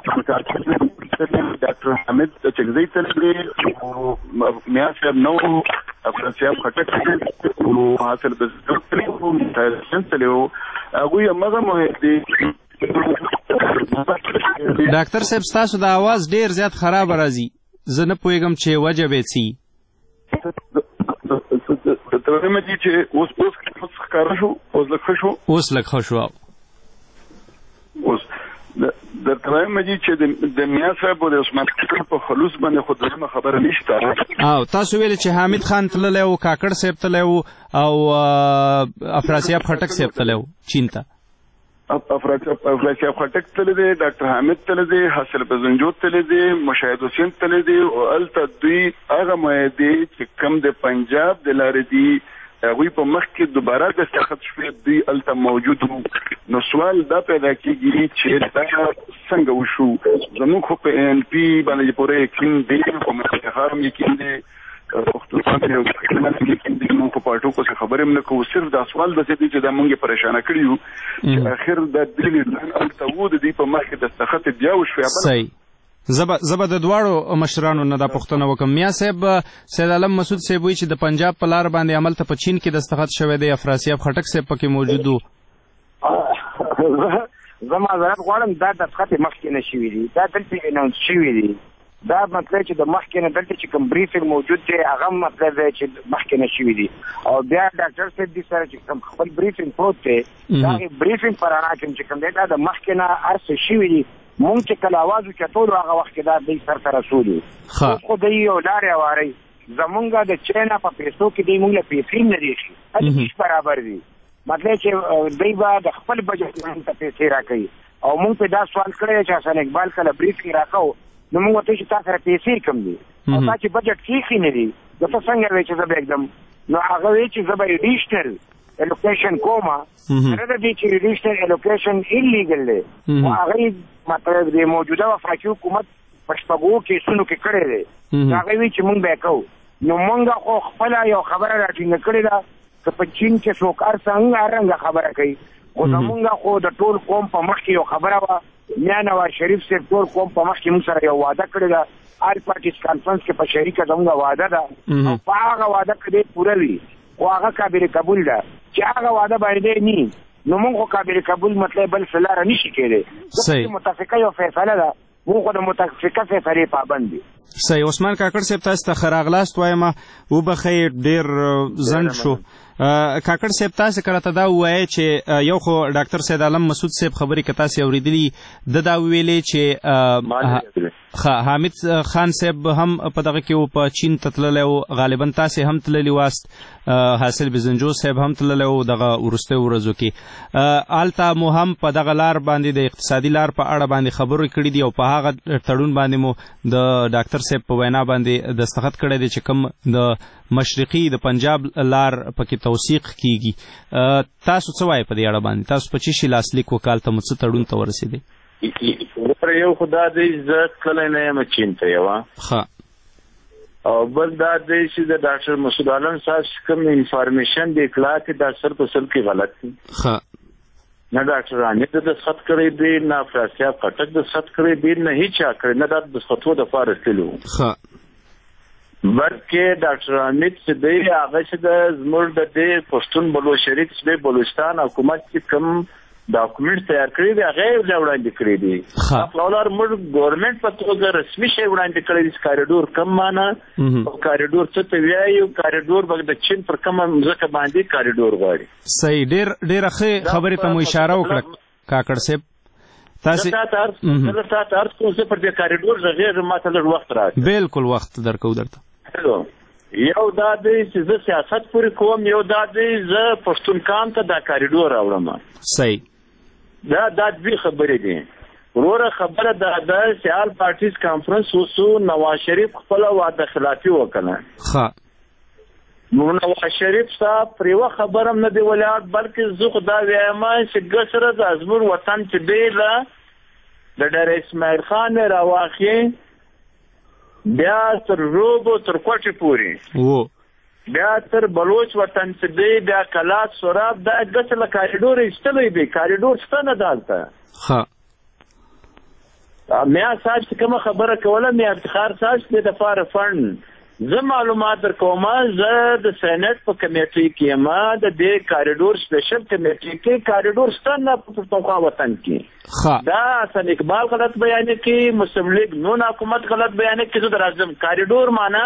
ډاکټر حامد چغزی تللی او میا صاحب نو افغانستان خټک او حاصل د تللی هغوی همغه مهم دي. ډاکټر صاحب ستاسو د اواز ډېر زیات خراب راځي، زه نه پوهېږم چې وجه به څه وي. ته وایم چې اوس ښکاره شو، اوس لږ ښه شو، اوس لږ ښه شو. اوس درته وایم چې د میا صاحب او د عثمان کاکړ په خلوص باندې خو دویمه خبره نشته. او تاسو ویل چې حامد خان تللی و، کاکړ صاحب تللی و او افراسیاب خټک صاحب تللی و چین ته. افراسیاب خټک تللی دی، ډاکټر حامد تللی دی، حاصل بزنجو تللی دی، مشاهد حسین تللی دی او هلته دوی هغه معاهدې چې کوم د پنجاب د لارې دي هغوی په مخ کې دوباره دستخط شوې دوی هلته موجود وو. نو سوال دا پیدا کېږي چې دا څنګه وشو؟ زموږ خو په NP باندې پوره یقین دی، په مفتخار هم یقین دی، خصوصا یو کې موږ په پټو کو څه خبرې نه کوو صرف دا سوال د دې چې د موږ پریشان کړیو چې اخر د دلیل ان تود دی په مخ د تخت بیا وشو صحیح زبا د دواړو مشرانو نه دا پوښتنه وکم میا صاحب سید عالم مسعود صاحب وی چې د پنجاب په لار باندې عمل ته په چین کې دستخط شوی دی افراسیاب خټک صاحب پکې موجود وو زما زړه غواړم دا دستخط مخکې نه شوی دی دا دلته اناونس شوی دی دا مطلب چې د مخکې نه دلته چې کوم بریفینګ موجود دی هغه مطلب دی چې مخکې نه شوی دی او بیا ډاکټر صاحب دې سره چې کوم خپل بریفینګ پروت دی دا بریفینګ پر اړه چې کوم دی دا د مخکې نه ارڅ شوی دی مونږ چې کله आवाज وکړو هغه وخت کې دا د سر سره رسولي خو د یو لارې واري زمونږ د چینا په پیسو کې دی مونږ له پیسې نه دی شي هیڅ برابر دی مطلب چې دوی به د خپل بجټ ته پیسې راکړي او مونږ په دا سوال کړی چې حسن اقبال کله بریفینګ راکاو نو مونږ ته چې تاسو سره پیسې کم دي او تاسو چې بجټ کې نه دی نو تاسو څنګه وایئ چې زه एकदम نو هغه وایي چې زه به ایډیشنل الوکیشن کوما سره د دې چې ایډیشنل الوکیشن ایلیګل دی هغه مطلب د موجوده وفاقي حکومت پښتګو کې سونو کې کړی دی هغه وی چې مونږ به کوو نو مونږ خو خپل یو خبره راټینګ کړې ده چې په چین کې څوک څنګه رنګ خبره کوي خو مونږ خو د ټول قوم په مخ کې یو خبره وا میا نواز شریف سے ټول قوم په مخ کې موږ سره یو وعده کړی ده آل پارټیز کانفرنس کې په شریکه زموږ وعده ده او په هغه وعده کې پوره وي او هغه قابل قبول ده چې هغه وعده باندې نه نو موږ قابل قبول مطلب بل سلاره نشي کېدی صحیح متفقه یو فیصله ده موږ د متفقه فیصله پابند دي صحیح عثمان کاکړ صاحب تاسو ته خراغلاست وایم او بخیر ډیر زند شو کاکړ صاحب تاسو کړه ته دا وایي چې یو خو ډاکټر سید عالم مسعود صاحب خبرې که تاسو اوریدلی د دا ویلې چې حامد خان صاحب هم په دغه کې په چین تتللی او غالبا تاسو هم تللی واست حاصل بزنجو صاحب هم تللی او دغه ورسته ورځو کې آلته مو هم په دغه لار باندې د اقتصادي لار په اړه باندې خبرې کړې دي او په هغه تړون باندې مو د ډاکټر صاحب په وینا باندې دستخط کړی دی چې کوم د مشرقي د پنجاب لار پکې توثیق کیږي تاسو څه وایي په دې اړه باندې تاسو په چی شي لاسلیک وکال ته مو څه تړون ته ورسېدی یو خدا دې عزت کله نه یم چین ته یو او بل دا دې چې د ډاکټر مسعود عالم صاحب کوم انفارمیشن د اطلاع کې دا سر په سر کې غلط دي نه ډاکټر حامد د دستخط کړی دی نه افراسیاب خټک د دستخط کړی دی نه هیڅ چا کړی نه د دستخطو د فارغ تلو بلکې ډاکټر حامد چې دی هغه چې د زموږ د دې پښتون بلوچستان چې بلوچستان حکومت کې کوم ډاکومنټ تیار کړی دی هغه وړاندې کړی دی خپلوار موږ ګورنمنت په توګه رسمي شی وړاندې کړی دی کاریډور کم معنا او کاریډور څه ته وایي کاریډور به د چین پر کومه ځکه باندې کاریډور غواړي صحیح ډېر ښه خبرې ته مو اشاره وکړه کاکړ صاحب تاسو تاسو کوم څه پر دې کاریډور غیر ماته لږ وخت راځي بالکل وخت درکو درته یو دا دی چې زه سیاست پورې کوم یو دا دی زه پښتونخوا ته دا کاریډور راوړم صحیح دا دوی خبرې دي وروره خبره دا ده چې آل پارټیز کانفرنس وسو نواز شریف خپل وعده خلافي وکړه نو نواز شریف صاحب پر یو خبره نه دی ولاړ بلکې زه خدا وایم چې ګسره د ازمر وطن چې دی له د ډېر اسماعیل خان راواخی بیا تر روبو تر کوټې پورې بیا تر بلوچ وطن چې دی بیا کلات سوراب دا ګس له کاریډور ایستلی دی کاریډور شته نه دالته میا صاحب چې کومه خبره کوله میا افتخار صاحب چې د فار فند زه معلومات درکوم زه د سېنات په کمیټې کې ما د دې کاریډور سپیشل کمیټې کې کاریډور شته نه په پښتونخوا وطن کې دا حسن اقبال غلط بیان کې مسلم لیگ نون حکومت غلط بیان کې زه درازم کاریډور معنا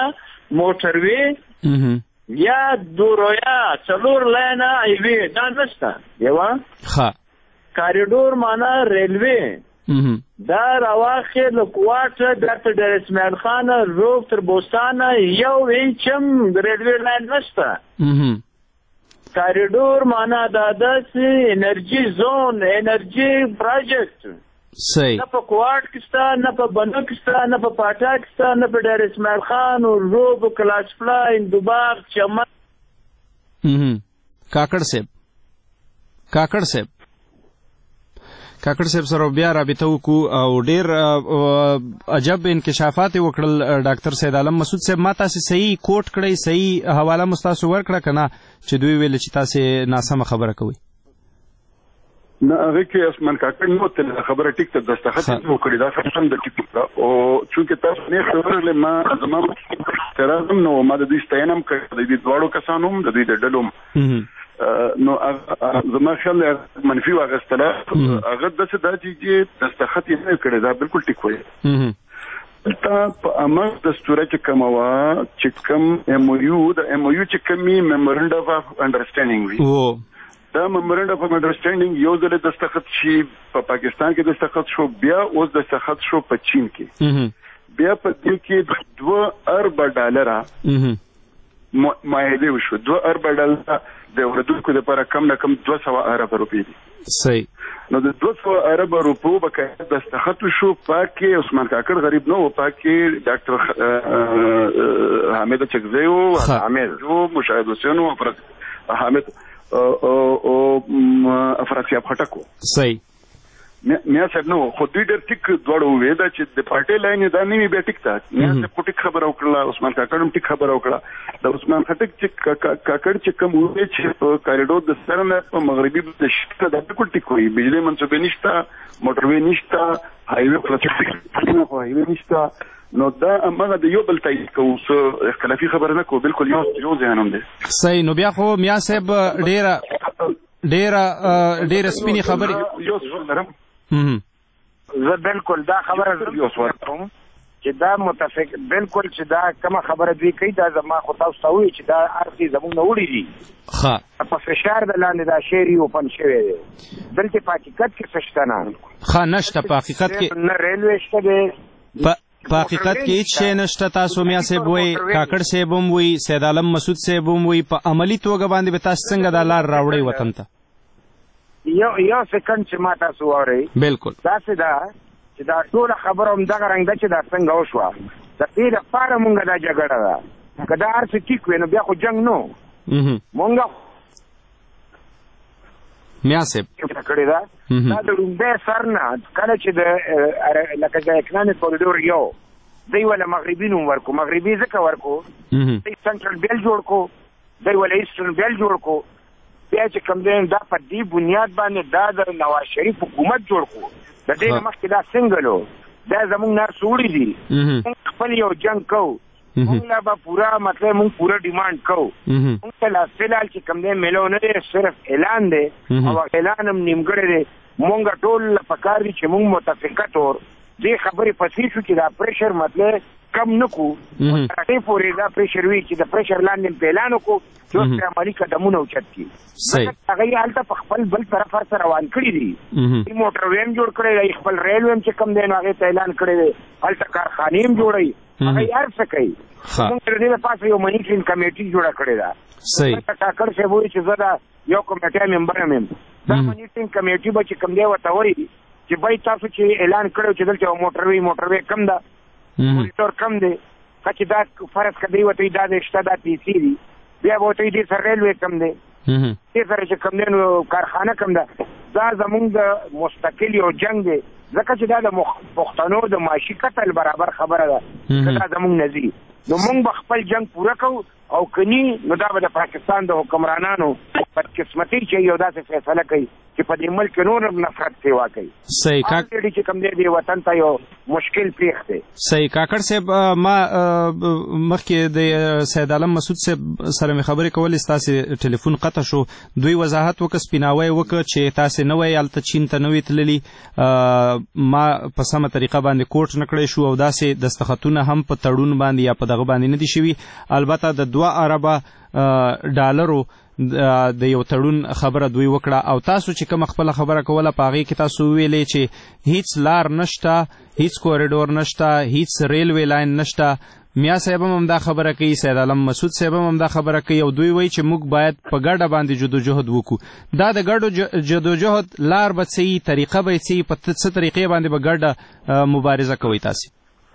موټروي یا دورویا څلور لاینه ایوی دا نشته یو کاریډور معنا ریلوی دا راواخه لکواټه د اسماعیل خان روغ تر بوستانه یو انچم ریلوی لاین نشته کاریډور معنا دا د انرژي زون انرژي پروجیکټ صحیح نه په کوارټ کې ستا نه په بنو کې ستا نه په پاټا کې ستا نه په ډېر اسماعیل خان او روغ کلاش فلای اندوباغ چمن کاکړ صاحب کاکړ صاحب سره بیا رابطه وکړو او ډېر عجب انکشافات یې وکړل ډاکټر سید عالم مسعود صاحب. ما تاسې صحیح کوټ کړئ، صحیح حواله مو ستاسو ورکړه که نه چې دوی ویل چې تاسې ناسمه خبره کوئ؟ نه هغه کې اسمان کاکړ نو تل خبره ټیک ته دستخط وکړي، دا خبره د ټیک ته او چې تاسو نه خبره ما زما ترازم نو ما د دې ستاینم کړ د دې دواړو کسانو د دې د ډلوم نو زما خیال منفي واغستله هغه داسې دا چې دستخط یې نه کړی، دا بالکل ټیک وایي. تا په امر دستوره چې کوم وا چې کوم ایم او یو چې کومي میمورنډم اف انډرسټانډینګ وي، دا میمورنډم اف انډرسټانډینګ یو ځل دستخط شي په پاکستان کې دستخط شو، بیا اوس دستخط شو په چین کې، بیا په دې کې $2 ارب معاهده وشو. $2 ارب د اردوکو لپاره کم نه کم 200 ارب روپۍ دي. صحیح. نو د 200 ارب روپو بقاعده دستخط شو، پاکې عثمان کاکړ غریب نه و، پاکې ډاکټر حامد چکزی و، حامد جو مشاهد حسین و، حامد او افراسیاب خټک و. صحیح. میا صاحب نو خو دوی ډېر ټیک دواړه وویل چې د پارټۍ لاین دا نه وي بیا ټیک ته. میا صاحب خو ټیک خبره وکړله، عثمان کاکړ هم ټیک خبره وکړه. د عثمان خټک چې کاکړ چې کوم وویل چې په کاریډور د سره نه په مغربي د شته دا بالکل ټیک وایي، بجلی منصوبې نشته، موټروې نشته، هایوې پلاسټیک خو هایوې نشته. نو دا هغه د یو بل تایید کوو، څه اختلافي خبره نه کوو، بالکل یو ځای هم دی. صحیح. نو بیا خو میا صاحب ډېره سپینې خبرې یو څه لرم. زه بالکل دا خبره کوم چې دا متفق بالکل چې دا کومه خبره دوی کوي دا زما خو تاسو ته وایي چې دا ارزي زموږ نه وړي دي، په فشار د لاندې دا شعر یې اوپن شوی دی. دلته په حقیقت کې څه شته نه، نشته په حقیقت کې، نه ریلوې شته دی، په حقیقت کې هیڅ شی نشته. تاسو میا صاحب وایي، کاکړ صاحب هم وایي، سید عالم مسعود صاحب هم وایي، په عملي توګه باندې به تاسو څنګه دا لار راوړئ وطن ته؟ یو سکند چې ما تاسو واورئ، بالکل داسې ده چې دا ټوله خبره همدغه رنګ ده چې دا څنګه وشوه. د دې لپاره مونږ دا جګړه ده، که دا هر څه ټیک وي نو بیا خو جنګ نو مونږ میا صاحب کړې ده. دا د لومبۍ سر نه کله چې د لکه د اکنامي کوریډور یو دی ولا مغربي نوم ورکو، مغربي ځکه ورکو، دی سنټرل بیل جوړ کو، دی ولا ایسټرن بیل جوړ کو، بیا چې کوم دی دا په دې بنیاد باندې دا د نواز شریف حکومت جوړ کو. د دې نه مخکې دا سنګل و، دا زموږ نه سوړي دي. موږ خپل یو جنګ کوو، موږ لا به پورا مطلب موږ پورا ډیمانډ کوو. موږ ته لا فلحال چې کوم دی میلو نه دی، صرف اعلان دی او اعلان هم نیمګړی دی. موږ ټول پکار دي چې موږ متفقه طور دې خبرې پسې شو چې دا پریشر مطلب کم نه کو، ترټې پورې دا پریشر وي چې د پریشر لاندې په اعلان وکړو چې عملي قدمونه اوچت کړي. هغه یې هلته په خپل بل طرف سره روان کړي دي، موټر ویم جوړ کړی دی، خپل ریل ویم چې کم دی نو هغې ته اعلان کړی دی، هلته کارخانې هم جوړوي، هغه یې هر څه کوي. موږ تر دې دپاسه یو منیټرینګ کمیټي جوړه کړې ده. کاکړ صاحب وایي چې زه د یو کمیټۍ ممبر یم. دا منیټرینګ کمیټي به چې کم دی ورته وایي چې بای تاسو چې اعلان کړی چې دلته موټروې کم ده، کوریډور کم دی، چې دا فرض کړئ وته دا د شته دا پیسې دي، بیا به ورته دې سره ریلوې کم دی، دې سره چې کم دی نو کارخانه کم ده. دا زمونږ د مستقل یو جنګ دی، ځکه چې دا د پښتنو د معاشي قتل برابر خبره ده که دا زمونږ نه ځي. نو موږ به خپل جنګ پوره کوو او کني نو دا به د پاکستان د حکمرانانو بدقسمتي چې یو داسې فیصله کوي چې په دې ملک نور نفرت سیوا کوي. صحیح. چې کوم دی وطن ته یو مشکل پیښ دی. صحیح. کاکړ صاحب ما مخکې د سید عالم مسعود صاحب سره مې خبرې کولې، ستاسې ټلیفون قطع شو، دوی وضاحت وکړه، سپیناوی وکړه چې تاسې نه وئ هلته چین ته نه وئ تللي، ما په سمه طریقه باندې کوټ نه کړی شو او داسې دستخطونه هم په تړون باندې یا په دغه باندې نه دي شوي. البته د 2 اربه ډالرو د یو تړون خبره دوی وکړه او تاسو چې کومه خپله خبره کوله په هغې کې تاسو وویلې چې هیڅ لار نشته، هیڅ کوریډور نشته، هیڅ ریلوې لاین نشته. میا صاحب هم دا خبره کوي، سید عالم مسعود صاحب هم دا خبره کوي او دوی وایي چې موږ باید په ګډه باندې جدوجهد وکړو. دا د ګډو جدوجهد لار به څه وي، طریقه به یې څه وي، په څه طریقې باندې به ګډه مبارزه کوئ تاسې؟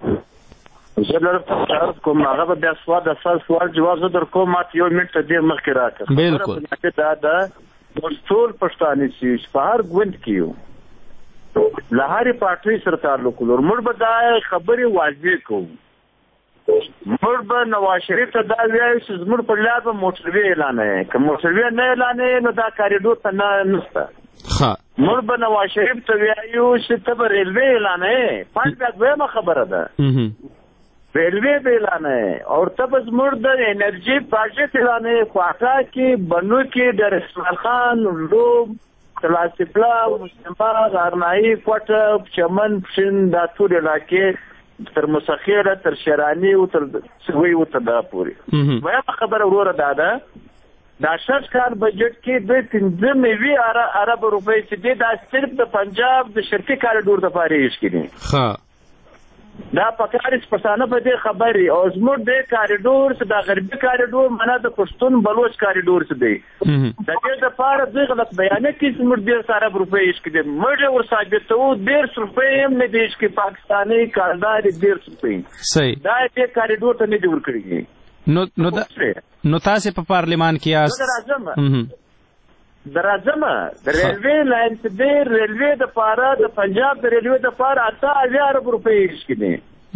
زه لرم کوم هغه به بیا سوال جواب زه در کوم، ماته یو منټ ته ډېر مخکې راکړه. بالکل. دا د ټول پښتانه چې په هر ګوند کې یو له هرې پارټۍ سره تعلق لرو. موږ به دا خبرې واضح کوو. موږ به نواز شریف ته دا وایو چې زموږ په لار به موټروي اعلانوي. که موټروي نه اعلانوي نو دا کاریډور ته نشته. موږ به نواز شریف ته وایو چې ته به ریلوې اعلانوي. پنځ بیا دویمه خبره ده، ریلوې به اعلانوي او ته به زموږ د انرژي پروجیکټ اعلانوي. کوټه کې، بنو کې، ډر اسماعیل خان، لوب، تلاسپلا، مستمبار، ارنایي، کوټه، چمن، پشن، دا ټول علاقې تر مسخیره، تر شرانی او تر سوی او تر دا پوری. وایي خبره وروره ده دا 6 کال بجټ کې د 15 ارب روپۍ چې دا صرف د پنجاب د شرقي کاریډور د پاره یې شکینی. دا پکارس پښتانه په دې خبري او زموږ د کاریډور څخه د غربي کاریډور معنا د پښتون بلوچ کاریډور څخه دی. د دې لپاره د غلط بیان کې زموږ د ارب روپۍ شکینی. موږ ور ثابتو 1.5 روپۍ هم نه دی چې پاکستاني کاردار 1.5 روپۍ صحیح دا دې کاریډور ته نه جوړ کړی. نو تاسو په پارلیمان کې یاست. درازمه د ریلوې لاین څخه د ریلوې د پاره د پنجاب د ریلوې د پاره 8000 ارب روپۍ شکینی.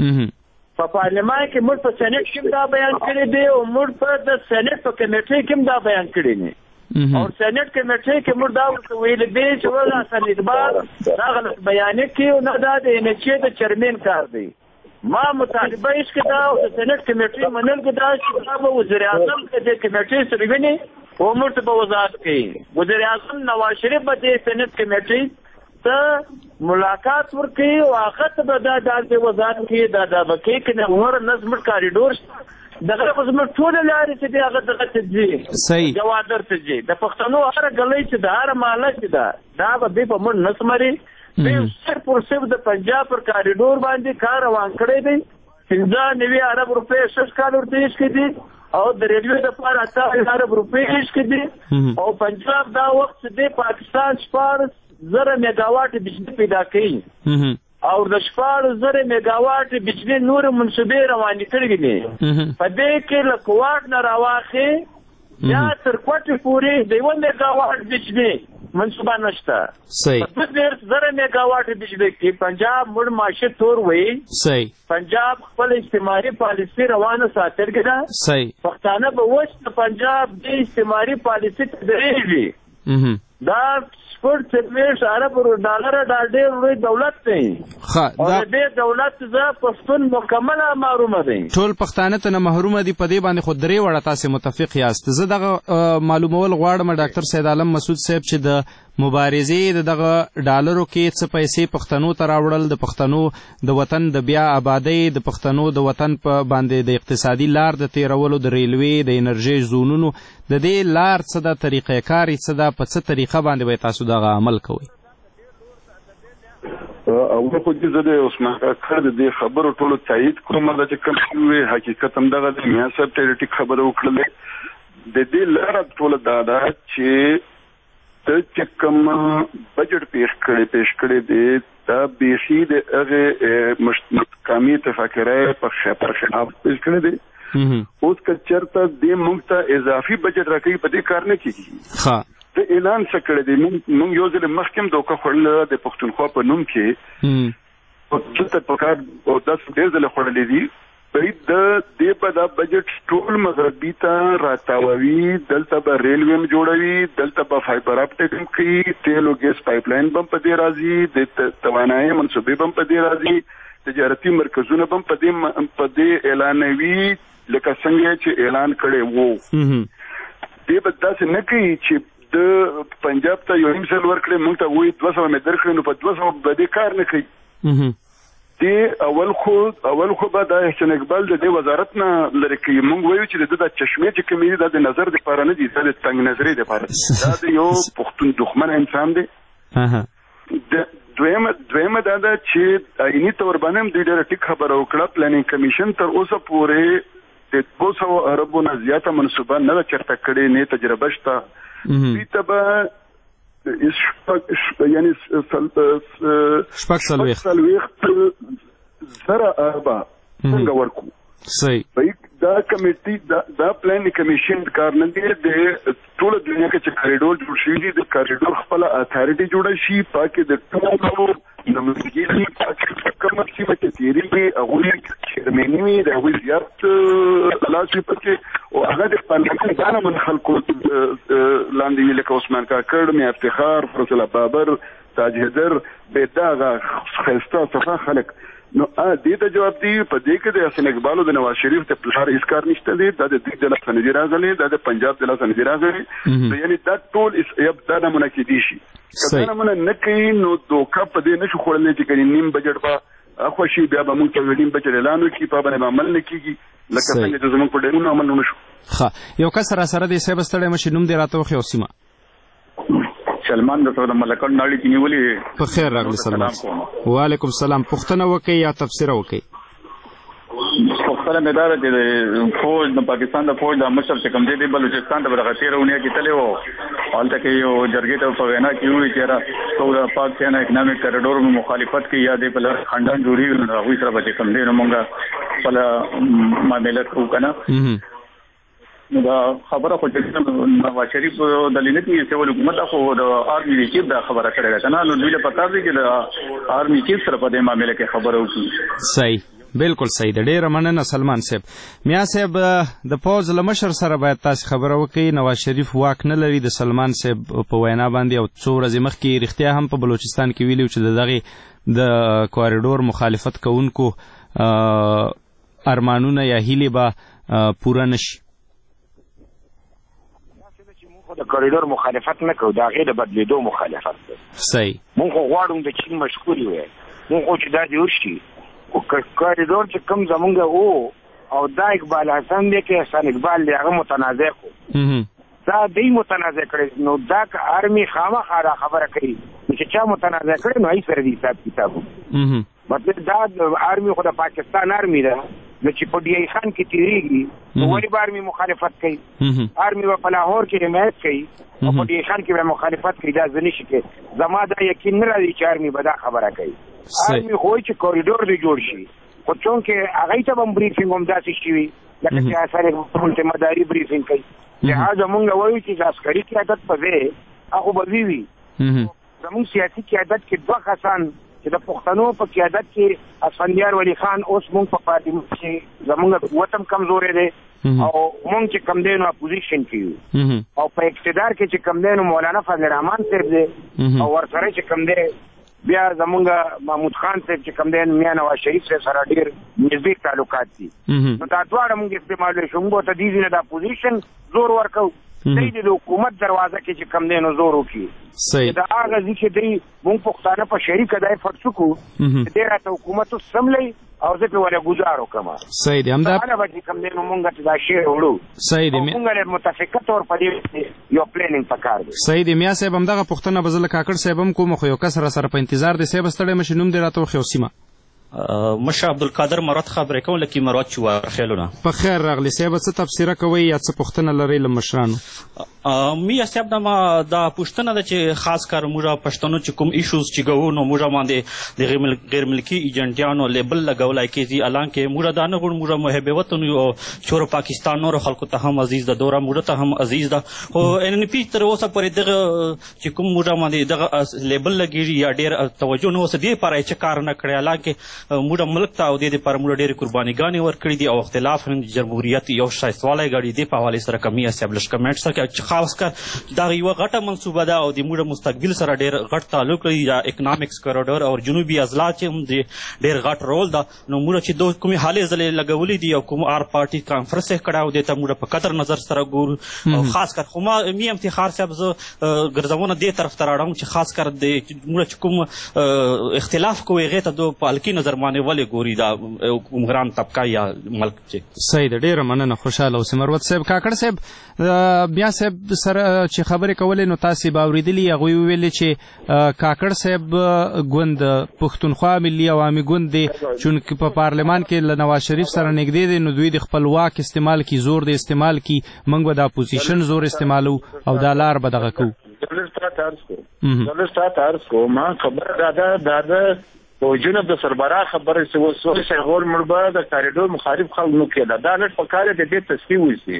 په پارلیمان کې موږ په سېنات کې دا بیان کړی دی او موږ په د سېنات په کمیټې کې دا بیان کړی دی. او سېنات کمیټې کې موږ دا ویل دی چې ولا حسن اقبال دا غلط بیان کوي نه دا د انچې د چیرمن کار دی. ما مطالبه یې کړه او د سېنات کمیټې منل کې دا چې وزیر اعظم د کمیټې سره ویني او موږ ته وضاحت کوي. وزیر اعظم نواز شریف به د سېنات کمیټې ته ملاقات ورکړي او هغه به دا د وضاحت کوي دا بکې کنه ور نظم کاریډور دغه خدمت ټول لارې چې هغه دغه تجزیه صحیح جوادر تجزیه د پښتنو هر غلې چې د هر ماله چې دا به په موږ نسمري به صرف د پنجاب پر کاریډور باندې کار روان کړی دی. 15 ارب روپۍ 6 کال ورته کېدي او د ریلوې د پاره 8000 ارب روپۍ کېدي او پنجاب دا وخت د پاکستان 14,000 میگاواټ بجلی پیدا کوي او د 14,000 میگاواټ بجلی نور منصوبې روانې کړې دي. په دې کې له کوټ نه راواخې یا تر کوټې پورې د 1 میگاواټ بجلی منصوبه نشته. صحیح 10,000 میگاواټ بجلی کې پنجاب مړ ماشه تور وي. صحیح پنجاب خپل استعماري پالیسي روانه ساتل کېده. صحیح پښتانه به وښ د پنجاب د استعماري پالیسي تدریږي. دا سپورت سرویس عرب ډالر ډېر لوی دولت دی. او دې دولت زه پښتون مکمله محروم دي. ټول پښتانه ته محروم دي. په دې باندې خو درې وړه تاسو متفق یاست. زه دغه معلومول غواړم ډاکټر سید عالم مسعود صاحب چې د مبارزې دغه ډالرو کې څه پیسې پښتنو ته راوړل، د پښتنو د وطن د بیا آبادۍ، د پښتنو د وطن په باندې د اقتصادي لار د تیرولو، د ریلوې، د انرژي زونونو، د دې لار څه د طریقې کار څه د په څه طریقه باندې وای تاسو دغه عمل کوئ؟ او خو دې زده عثمان کاکا د دې خبرو ټولو تایید کوم چې کوم وی حقیقت هم دغه د میا صاحب ټریټیک خبره وکړلې. د دې لار ټول دا چې چې کوم بجټ پیش کړی دی دا بیخي د هغه مقامي تفکرې په خلاف پیش کړی دی. اوس که چېرته دې موږ ته اضافي بجټ راکوي په دې کار نه کېږي. د اعلان څه کړی دی موږ یو ځل مخکې دوکه خوړله د پښتونخوا په نوم کې دلته په کار او داسې ډېر ځله خوړلی دي. د دې په دا بجټ ټول مغربي ته راتاووي. دلته به ریلوې هم جوړوي، دلته به فایبر اپټیک هم کوي، تیل او ګیس پایپ لاین به هم په دې راځي، د توانایي منصوبې به هم په دې راځي، تجارتي مرکزونه به هم په دې اعلانوي لکه څنګه چې اعلان کړی وو. دې به داسې نه کوي چې د پنجاب ته 1.5 سل ورکړي موږ ته وایي 200 مې درکړي نو په 200 به دې کار نه کوي. دی اول خو به د احسان اقبال د دې وزارت نه لري کوي. موږ وایو چې د چشمې چې کومې دا د نظر د لپاره نه دي، دا د تنګ نظرۍ د لپاره دا د یو پښتون دښمن انسان دی. دویمه دا ده چې عیني طور باندې هم دوی ډېره ټیک خبره وکړه. پلانینګ کمیشن تر اوسه پورې د 200 اربو نه زیاته منصوبه نه ده چرته کړې، نه تجربه شته. دوی ته به یعنی شپږ څلوېښت زره اربه څنګه ورکو. صحیح دا کمیټي دا پلان کمیشن کار نه دی د ټول دنیا کې چې کاریډور جوړ شوی دی د کاریډور خپل اتھارټي جوړ شي پاکه د ټولو نمګيري پاکه کومه چې تیری هغه چیرمنی د هغه زیات لاسي پکې او هغه د پارلمان دانه من خلکو لاندې لکه عثمان کاکړ می افتخار فضل بابر تاج حیدر بيداغه خسته صفه خلک نو دې ته جواب دی په دې کې د حسن اقبال او د نواز شریف ته پلار هیڅ کار نشته دی دا د دې د لاسه نه راغلي دا د پنجاب د لاسه نه راغلي یعنی دا ټول دا نمونه کې دي شي کله نمونه نه کوي نو دوکه په دې نشو خورلې چې کړي نیم بجټ با خوشي بیا به موږ ته ویلیم بجټ اعلان وکړي په باندې عمل نه کیږي لکه څنګه چې زموږ په ډیرونو عمل نه شو. ښه یو کس سره د صاحب ستړی مشي نوم دی راته خو سیمه سلمان د سره ملکن ناړي کې نیولې په خیر راغلی سلمان وعلیکم السلام پښتنه وکي یا تفسیر وکي پښتنه مدار د فوج د پاکستان د فوج د مشر چې کوم دی بلوچستان د برغتیرونه کې تللی وو حالت کې یو جرګې ته په وینا کې وی چې ټول پاکستان اکنامک کریډور مخالفت کې یادې په لار خندان جوړي نو هغه سره به کوم دی نو مونږه خپل معاملې کوو کنه دا خبره خو چې نواز شریف د لینتی سیول حکومت خو د آرمي چیف دا خبره کړې ده کنه نو دوی له پتا دی چې د آرمي چیف سره په دې معاملې کې خبره وکړي. صحیح بالکل صحیح د ډیره مننه سلمان صاحب. میا صاحب د پوز لمشر سره باید تاسو خبره وکړي نواز شریف واک نه لري د سلمان صاحب په وینا باندې او څو ورځې مخکې رښتیا هم په بلوچستان کې ویلو چې دغه د کوریډور مخالفت کوونکو ارمانونه یا هیلې به پوره نشي. د کوریډور مخالفت نه کوو دا غیر بدلیدو مخالفت ده. صحیح مونږ غواړو د چین مشکوري وي مونږ چې دا دی ورشي او کوریډور چې کوم زمونږ او دا اقبال حسن دی کې حسن اقبال دی هغه متنازع کو دا دی متنازع کړي نو دا آرمي خامخا خبره کوي چې چا متنازع کړي نو هي سره دی حساب کتابو مطلب دا آرمي خو د پاکستان آرمي ده نو چې په ډی ای خان کې تیریږي نو ولې به آرمي مخالفت کوي آرمي به په لاهور کې حمایت کوي او په ډی ای خان کې به مخالفت کوي دا ځنې شي کې زما دا یقین نه راځي چې آرمي به دا خبره کوي. آرمي خو چې کوریډور دی جوړ شي خو چونکې هغه ته هم بریفینګ هم داسې شوي لکه چې اثر ملتمداري بریفینګ کوي لهذا مونږ وایو چې عسکري قیادت په ځای هغه به وي زموږ سیاسي قیادت کې دوه کسان چې د پښتنو په قیادت کې اسفندیار ولی خان اوس مونږ په پارلیمنت کې زمونږ وطن کمزورې دی او مونږ چې کم دی نو اپوزیشن کې یو او په اقتدار کې چې کم دی نو مولانا فضل الرحمن صاحب دی او ورسره چې کم دی بیا زمونږ محمود خان صاحب چې کم دی میا نواز شریف سره ډېر نږدې تعلقات دي نو دا دواړه مونږ استعمال شو مونږ ته دې نه د اپوزیشن زور ورکو دی د حکومت دروازه کې چې کم دی نو زور وکړي دا هغه ځکه دی مونږ پښتانه په شریک دای فرڅکو دې راته حکومت سملي او زه په ولا گزارو کما صحیح دی همدا انا به کم دی نو مونږ ته دا شی وړو صحیح دی مونږ له متفقه تور په دې یو پلانینګ پکار دی. صحیح دی میا صاحب همدغه پښتنه بزل کاکړ صاحب هم کوم خو یو کس سره په انتظار دی صاحب ستړی مشنوم دی راته خو سیمه مشه عبدالقادر مراد خبرې کوم لکه مراد چې ورخېلونه په خیر راغلی صاحب څه تفسیره کوي یا څه پوښتنه لرئ له مشرانو؟ میا صاحب دا پوښتنه ده چې خاص کار موږ پښتنو چې کوم ایشوز چې کوو نو موږ باندې د غیر ملکي ایجنټیانو لیبل لګولای کېږي الانکه موږ دا نه غواړو موږ محب وطن یو شور پاکستان نور خلکو ته هم عزیز ده دوره موږ ته هم عزیز ده خو ان پی تر اوسه پورې دغه چې کوم موږ باندې دغه لیبل لګیږي یا ډېر توجه نه اوسه دې پاره چې کار نه کړی الانکه موږ ملک ته او دې پر موږ ډېرې قربانیګانې ورکړي دي او اختلاف جمهوریت یو شایستوالی غړي دې په حوالې سره کمی اسټابلیش کمیټ سره چې خاص کر دا یوه غټه منصوبه ده او د موږ مستقبل سره ډېر غټ تعلق لري یا اکنامکس کوریډور او جنوبي اضلاع چې هم ډېر غټ رول ده نو موږ چې دوه کومې حالې ځلې لګولې دي او کوم آر پارټي کانفرنس یې کړی او دې ته موږ په قدر نظر سره ګورو او خاص کر خو ما مې افتخار صاحب زه ګرځونه دې طرف ته راوړم چې خاص کر موږ چې کوم اختلاف کوو هغې ته د پالکي نظر باندې ولې ګوري دا عمران طبقه یا ملک چې صحیح ده ډېره مننه خوشحاله اوسئ مروت صاحب کاکړ صاحب بیا صاحب سره چې خبرې کولې نو تاسې به اورېدلي هغوی وویلې چې کاکړ صاحب ګوند پښتونخوا ملي عوامي ګوند دی چونکې په پارلمان کې له نواز شریف سره نږدې دی نو دوی د خپل واک استعمال کی زور د استعمال کی موږ به د اپوزیشن زور استعمالو او دا لار به دغه کوو زه ستا ته عرض کوم ما خبره دا فوجونه د سربراه خبره چې وسوي شغول مربا د کاریډور مخالف خلک نو کېده دا لږ په کار د دې تصفیه وشي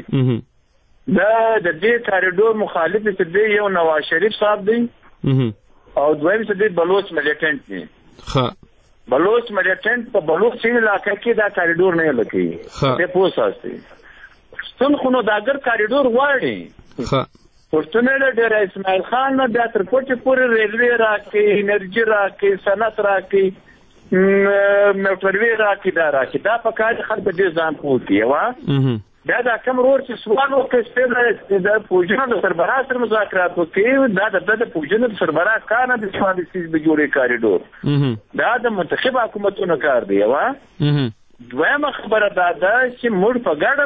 دا د دې کاریډور مخالف چې دی یو نواز شریف صاحب دی او دویم چې دی بلوچ ملیټنټ دی بلوچ ملیټنټ په بلوچ علاقې کې دا کاریډور نه لګي ته پوساسي ستون خو نو داګر کاریډور واړي پښتون له ډیر اسماعیل خان نه بیا تر کوټه پورې ریلوی راکې انرژي راکې صنعت راکې موټروي راکې دا په کار خلک دې ځان پوتي وا بیا دا کوم ورور چې سوال وکړي د پوجنو د سربراه سره مذاکرات وکړي دا د پوجنو د سربراه کار نه د سوال سیس به جوړي کاریډور دا د منتخب حکومتونو کار دی وا دویمه خبره دا ده چې موږ په ګډه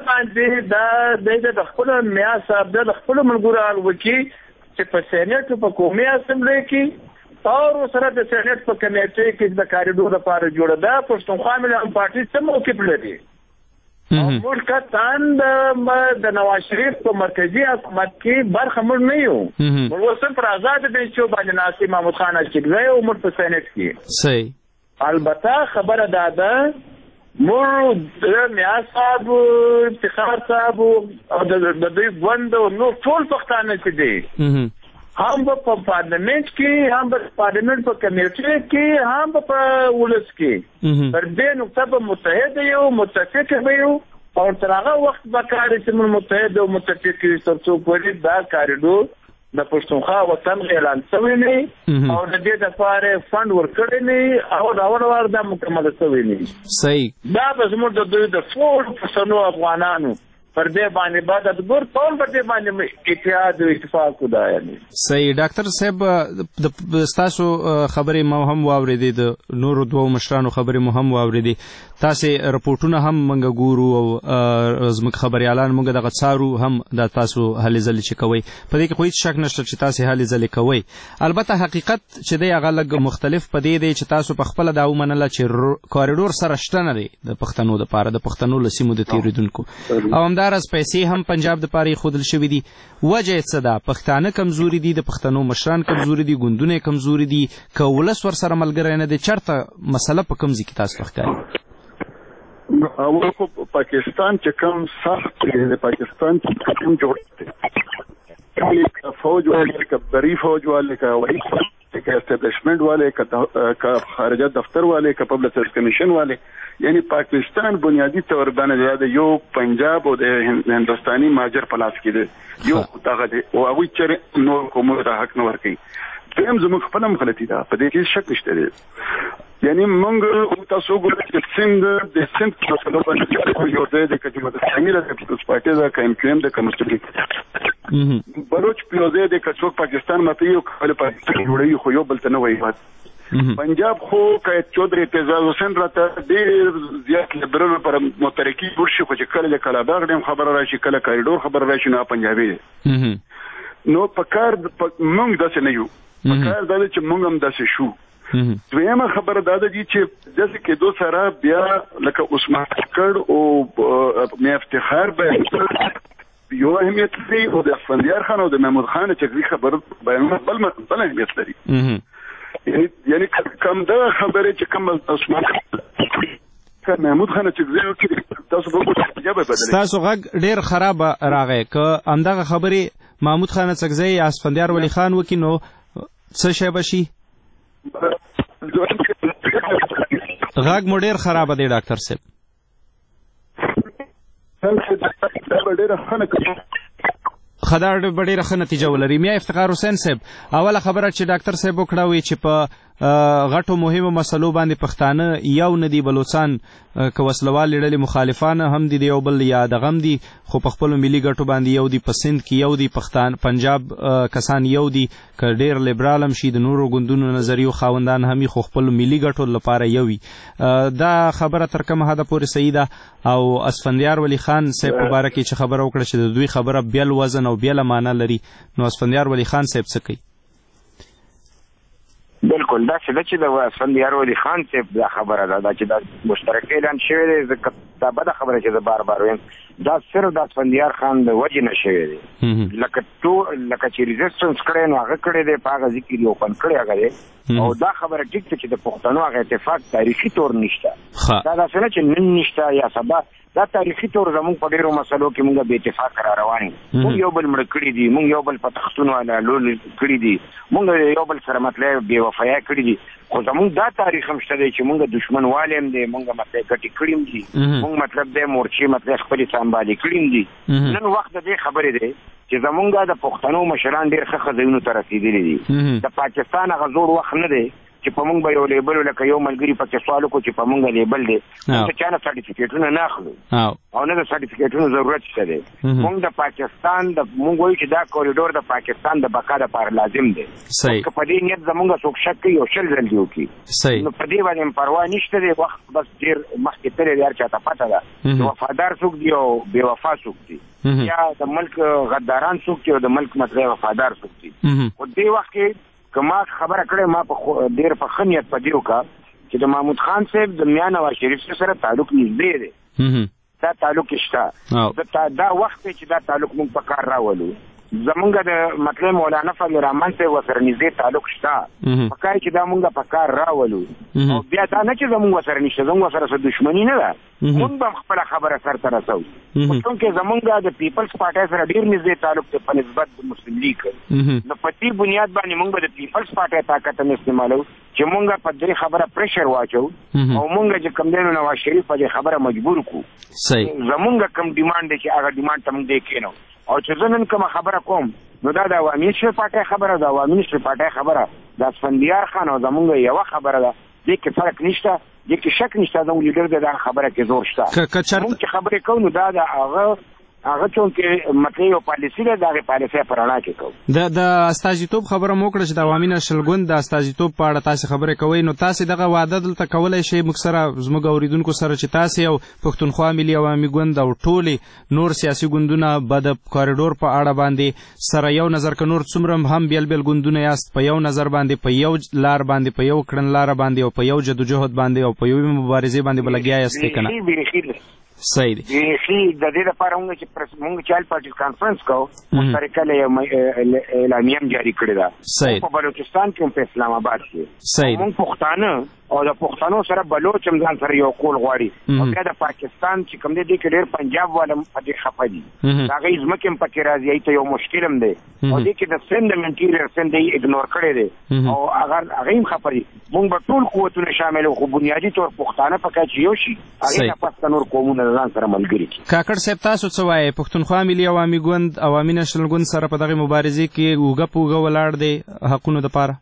باندې د خپل میا صاحب د خپل ملګرو وکي چې په سېنات په قومي اسمبلی کې او سره د سېنات په کمیټې کې د کاریډور لپاره جوړه ده پښتونخوا ملي پارټي څه موقف لري موږ کتان د نواز شریف په مرکزی حکومت کې برخه موږ نه یو موږ وسم پر آزاد بیچو باندې ناصر محمود خان اچګوي او موږ په سېنات کې صحیح البته خبره دا ده مور د میا صاحب افتخار صاحب او د دوی ګوند نو ټول پښتانه چې دي هم په پارلیمنت کې هم په پارلیمنت په کمیټه کې هم په ولس کې پر دې نقطه په متحد یو متفق یو او تر هغه وخت به کار چې متحد او متفق ترڅو پورې دا کاریډور د پښتونخوا وطن اعلان شوی نه او د دې لپاره فند ورکړی نه او دا ور د مکمل شوی نه صحیح دا به زموږ د دوی د ټول پښتنو افغانانو پر دې باندې بعد د ګور ټول پر دې باندې اتحاد او اتفاق خدای نه صحیح ډاکټر صاحب د تاسو خبرې مو هم واوریدې د نورو دوه مشرانو خبرې مو هم واوریدې تاسو رپورټونه هم منګه ګورو او زموږ خبريالان موږ دغه څارو هم د تاسو هلې ځلې چې کوي په دې کې کوئی شک نشته چې تاسو هلې ځلې کوي البته حقیقت چې دی هغه لږ مختلف پدې دی چې تاسو په خپل دا ومنله چې کاریډور سره شته نه دی د پښتنو لپاره د پښتنو لسیمو د تیریدونکو او همدارس پیسې هم پنجاب د پاره خودل شوې دي وجه څه ده پښتانه کمزوري دي د پښتنو مشران کمزوري دي ګوندونه کمزوري دي کولس ور سره ملګری نه دي چرته مسله په کوم ځای کې تاسو ښکاري اول خو پاکستان چې کوم سخت دی پاکستان چې کوم جوړ دی فوج والے کا بری فوج والے کا وہی کا اسٹیبلشمنٹ والے کا خارجہ دفتر والے کا پبلک سروس کمیشن والے یعنی پاکستان بنیادی طور باندې زیاده یو پنجاب او د هندستاني ماجر پلاس کړي یو دغه دی او هغه چې نو کومه د حق نه ورکي دیم زموږ خپل غلطی ده په دې کې شک نشته دی یعنی موږ تاسو ګورئ چې څنګه د سنت په څلور باندې یو ځای د کچې د تعمیر د پیپلز پارټي د کمپین د کمسټری بلوچ پیوزه د کڅوک پاکستان مته یو خپل پاکستان جوړي خو یو بل ته نه وایي پنجاب خو کای چودري اعتزاز حسین راته ډېر زیات لیبرل پر مترکی ورشي خو چې کله کله باغ خبر راشي کله کاریډور خبر راشي نه پنجابي نو پکار موږ داسې نه یو پکار دا چې موږ هم داسې شو دویمه خبره دا ده چې داسې کېدو سره بیا لکه عثمان کړ او مې افتخار به یو اهمیت لري او د اسفندیار خان او د محمود خان چې خبر بیانونه بل اهمیت لري یعنی کوم دا خبره چې کوم عثمان محمود خان چې تاسو په جواب بدل تاسو غږ ډیر خراب راغی که همدغه خبره محمود خان څخه اسفندیار ولی خان وکینو څه شی بشي غږ مو ډیر خراب دی ډاکټر صاحب خدای ډېر ښه نتیجه ولري میا افتخار حسین صاحب اوله خبره چې ډاکټر صاحب وکړه وی چې په غټو مهمو مسلو باندې پښتانه یو ندي بلوچستان که وسلوال لړلې مخالفان هم دي یو بل یا دغم دي خو په خپل ملي ګټو باندې یو دي په سند کې یو دي پښتان پنجاب کسان یو دي که ډېر لیبرال هم شي د نورو ګوندونو نظریو خاوندان هم خو خپل ملي ګټو لپاره یو وي دا خبره تر کومه حده پورې صحیح ده او اسفندیار ولی خان صاحب په باره کې چې خبره وکړه چې د دوی خبره بیل وزن او بیل معنا لري نو اسفندیار ولی خان صاحب څه کوي بالکل دا چې د اسفندیار ولی خان صاحب دا خبره ده چې دا مشترک اعلان شوی دی دا بده خبره چې بار بار وایم دا صرف د اسفندیار خان د وجې نه شوی دی. لکه چې ریزسټنس کړی نو هغه کړی دی، په هغه ذکر یې اوپن کړی هغه دی. او دا خبره ټیک ده چې د پښتنو هغه اتفاق تاریخي طور نشته. دا داسې نه چې نن نشته یا سبا، دا تاریخي طور زموږ په ډېرو مسلو کې موږ بې اتفاق را روان یو. موږ یو بل مړه کړي دي، موږ یو بل په تختونو حلال کړي دي، موږ یو بل سره مطلب بې وفایا کړي دي. خو زموږ دا تاریخ هم شته دی چې موږ دشمن والي هم دی، موږ مطلب ګټې کړي هم دي، موږ مطلب دی مورچې مطلب خپلې سنبالې کړي هم دي. نن وخت د دې خبرې دی چې زمونږ د پښتنو مشران ډېر ښه ځایونو ته رسېدلي دي. د پاکستان هغه زوړ وخت نه دی چې په موږ به یو لیبل لکه یو ملګري پکې سوال وکړو چې په موږ لیبل دی، موږ چا نه سرټیفیکیټونه نه اخلو او نه د سرټیفیکیټونو ضرورت شته دی. موږ د پاکستان موږ وایو چې دا کوریډور د پاکستان د بقا لپاره لازم دی. که په دې نیت زمونږ څوک شک کوي او شل ځل دي وکړي نو په دې باندې پروا نشته دی. وخت بس ډېر مخکې تللی دی، هر چاته پته ده وفادار څوک دي او بې وفا څوک دي، یا د ملک غداران څوک دي او د ملک مطلب وفادار څوک دي. خو دې وخت کې که ما خبره کړې ما په ډېر په ښه نیت په دې وکړه چې د محمود خان صاحب د میاں نواز شریف سره تعلق نږدې دی، دا تعلق شته. دا وخت دی چې دا تعلق موږ په کار راولو. زمونږ د مطلب مولانا فضل الرحمن صاحب ورسره نږدې تعلق شته، په کار چې دا موږ په کار راولو. او بیا دا نه چې زمونږ ورسره نشته، زمونږ ورسره څه دښمني نه ده، موږ به خپله خبره سرته رسوو. خو چونکې زمونږ د پیپلز پارټۍ سره ډېر نږدې تعلق دی په نسبت د مسلم لیګ، نو په دې بنیاد باندې موږ به د پیپلز پارټۍ طاقت هم استعمالو چې موږ په دې خبره پریشر واچو او موږ چې کوم دی نو نواز شریف په دې خبره مجبور کړو. زمونږ کوم ډیمانډ دی چې هغه ډیمانډ ته موږ دې کېنو. او چې زه نن کومه خبره کوم نو دا د عوامي نشر پارټۍ خبره ده، عوامي نشر پارټۍ خبره د اسفندیار خان او زمونږ یوه خبره ده. دې کې فرق نشته، دې کې شک نشته، زموږ لیډر دی دا خبره کې زور شته. موږ چې خبرې کوو نو دا د هغه چونکې مطلب یو پالیسي ده، د هغې پالیسۍ په رڼا کې کوو. د استازیتوب خبره مو وکړه چې د عوامي نشر ګوند د استازیتوب په اړه تاسې خبرې کوئ، نو تاسې دغه وعده دلته کولی شئ موږ سره زموږ اورېدونکو سره چې تاسې او پښتونخوا ملي عوامي ګوند او ټولې نور سیاسي ګوندونه به د کوریډور په اړه باندې سره یو نظر که نور څومره هم بیل بیل ګوندونه یاست په یو نظر باندې، په یو لار باندې، په یو کړنلاره باندې او په یو جدوجهد باندې او په یوې مبارزې باندې به لګیا یاستې که نه؟ صحیح دی. د دې لپاره موږ چې آل پارټي کانفرنس کوو مشترکه اعلامیه هم جاري کړې ده په بلوچستان کې هم په اسلام آباد کې. موږ پښتانه او د پښتنو سره بلوچ هم ځان سره یو کول غواړي او بیا د پاکستان چې کوم دی دې کې ډېر پنجاب والا په دې خفه دي، د هغې ځمکې هم پکې راځي، هغې ته یو مشکل هم دی او دې کې د سند د انټیریر سند یې اګنور کړی دی او هغې هم خفه دي. موږ به ټول قوتونه شامل خو بنیادي طور پښتانه پکې چې یو شي هغې نه پس نور قومونه ځان سره ملګري کړي. کاکړ صاحب تاسو څه وایئ؟ پښتونخوا ملي عوامي ګوند عوامي نشنل ګوند سره په دغې مبارزې کې اوږه په اوږه ولاړ دی حقونو دپاره.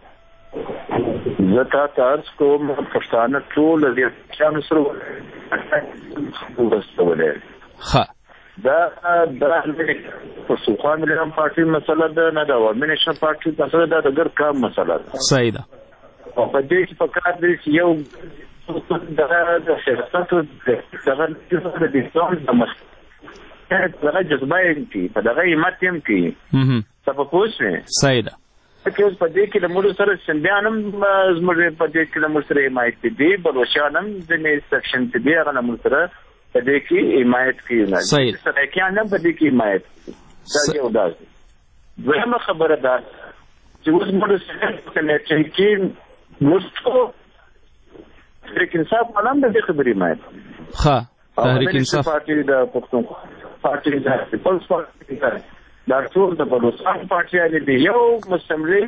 زه تا عرض کوم پښتانه ټول د چانو سره ورسولی دا پښتونخوا ملي پارټي مسله ده، نه د عوامي نشنل پارټي مسله ده، د ګرد کام مسله ده. صحیح ده. او په دې کې پکار دی چې یو دغه سیاستو دغه دستور د دغه جذبه یې کوي، په دغه همت یې هم کوي. څه په پوه شوې؟ صحیح ده. که اوس په دې کې له موږ سره سندیان هم زموږ په دې کې له موږ سره حمایت دي، بلوچان هم ځینې سیکشن چې دي هغه له موږ سره په دې کې حمایت کوي، سرایکیان هم په دې کې حمایت کوي. دا یو دا دویمه خبره ده چې اوس موږ سره په کمیټې کې موږ تحریک انصاف هم د دې خبرې حمایت تحریک انصاف پارټي د پښتونخوا پارټي د پیپلز پارټي دا ټول د بلوچستان پارټي دي یو مسلم لیگ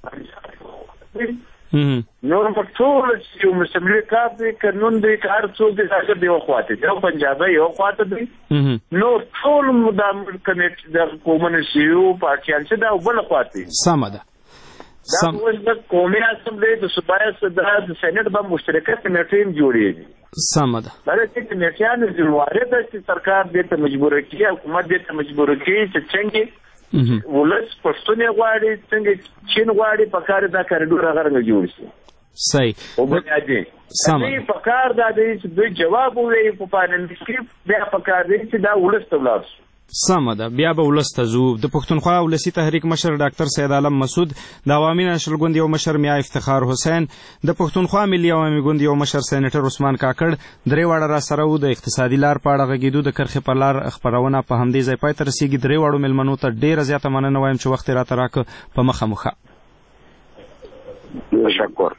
نور په ټول چې یو مسلم لیگ کار دی قانون دی کار څو دي هغه دی خواته یو پنجابي یو خواته دی نور ټول مدام کمیټه د کومونیست یو پارټیان چې دا بل خواته سم ده. دا اوس د قومي اسمبلی د صوبایي صدر د سېنات په مشترکه کمیټې جوړېږي. سم ده. دا چې کمیټیان ضروري ده چې سرکار دې ته مجبور کړي، حکومت دې ته مجبور کړي چې څنګه ولس پښتون غواړي، څنګه چین غواړي، په کار دا کوریډور هغه جوړ شي. صحیح. او بنیادی سم ده. په کار دا دې چې دوی جواب ووایي په پارلمان کې، بیا په کار دې چې دا ولس ته ولاړ شي. سمه ده، بیا به ولس ته ځو. د پښتونخوا ولسي تحریک مشر ډاکټر سید عالم مسعود، د عوامي نېشنل ګوند یو مشر میا افتخار حسین، د پښتونخوا ملي عوامي ګوند یو مشر سېنیټر عثمان کاکړ درې واړه را سره وو. د اقتصادي لار په اړه غږېدو. د کرښې پر لار خپرونه په همدې ځای پای ته رسېږي. درې واړو مېلمنو ته ډېره زیاته مننه وایم چې وخت یې راته راکړ. په مخه. تشکر.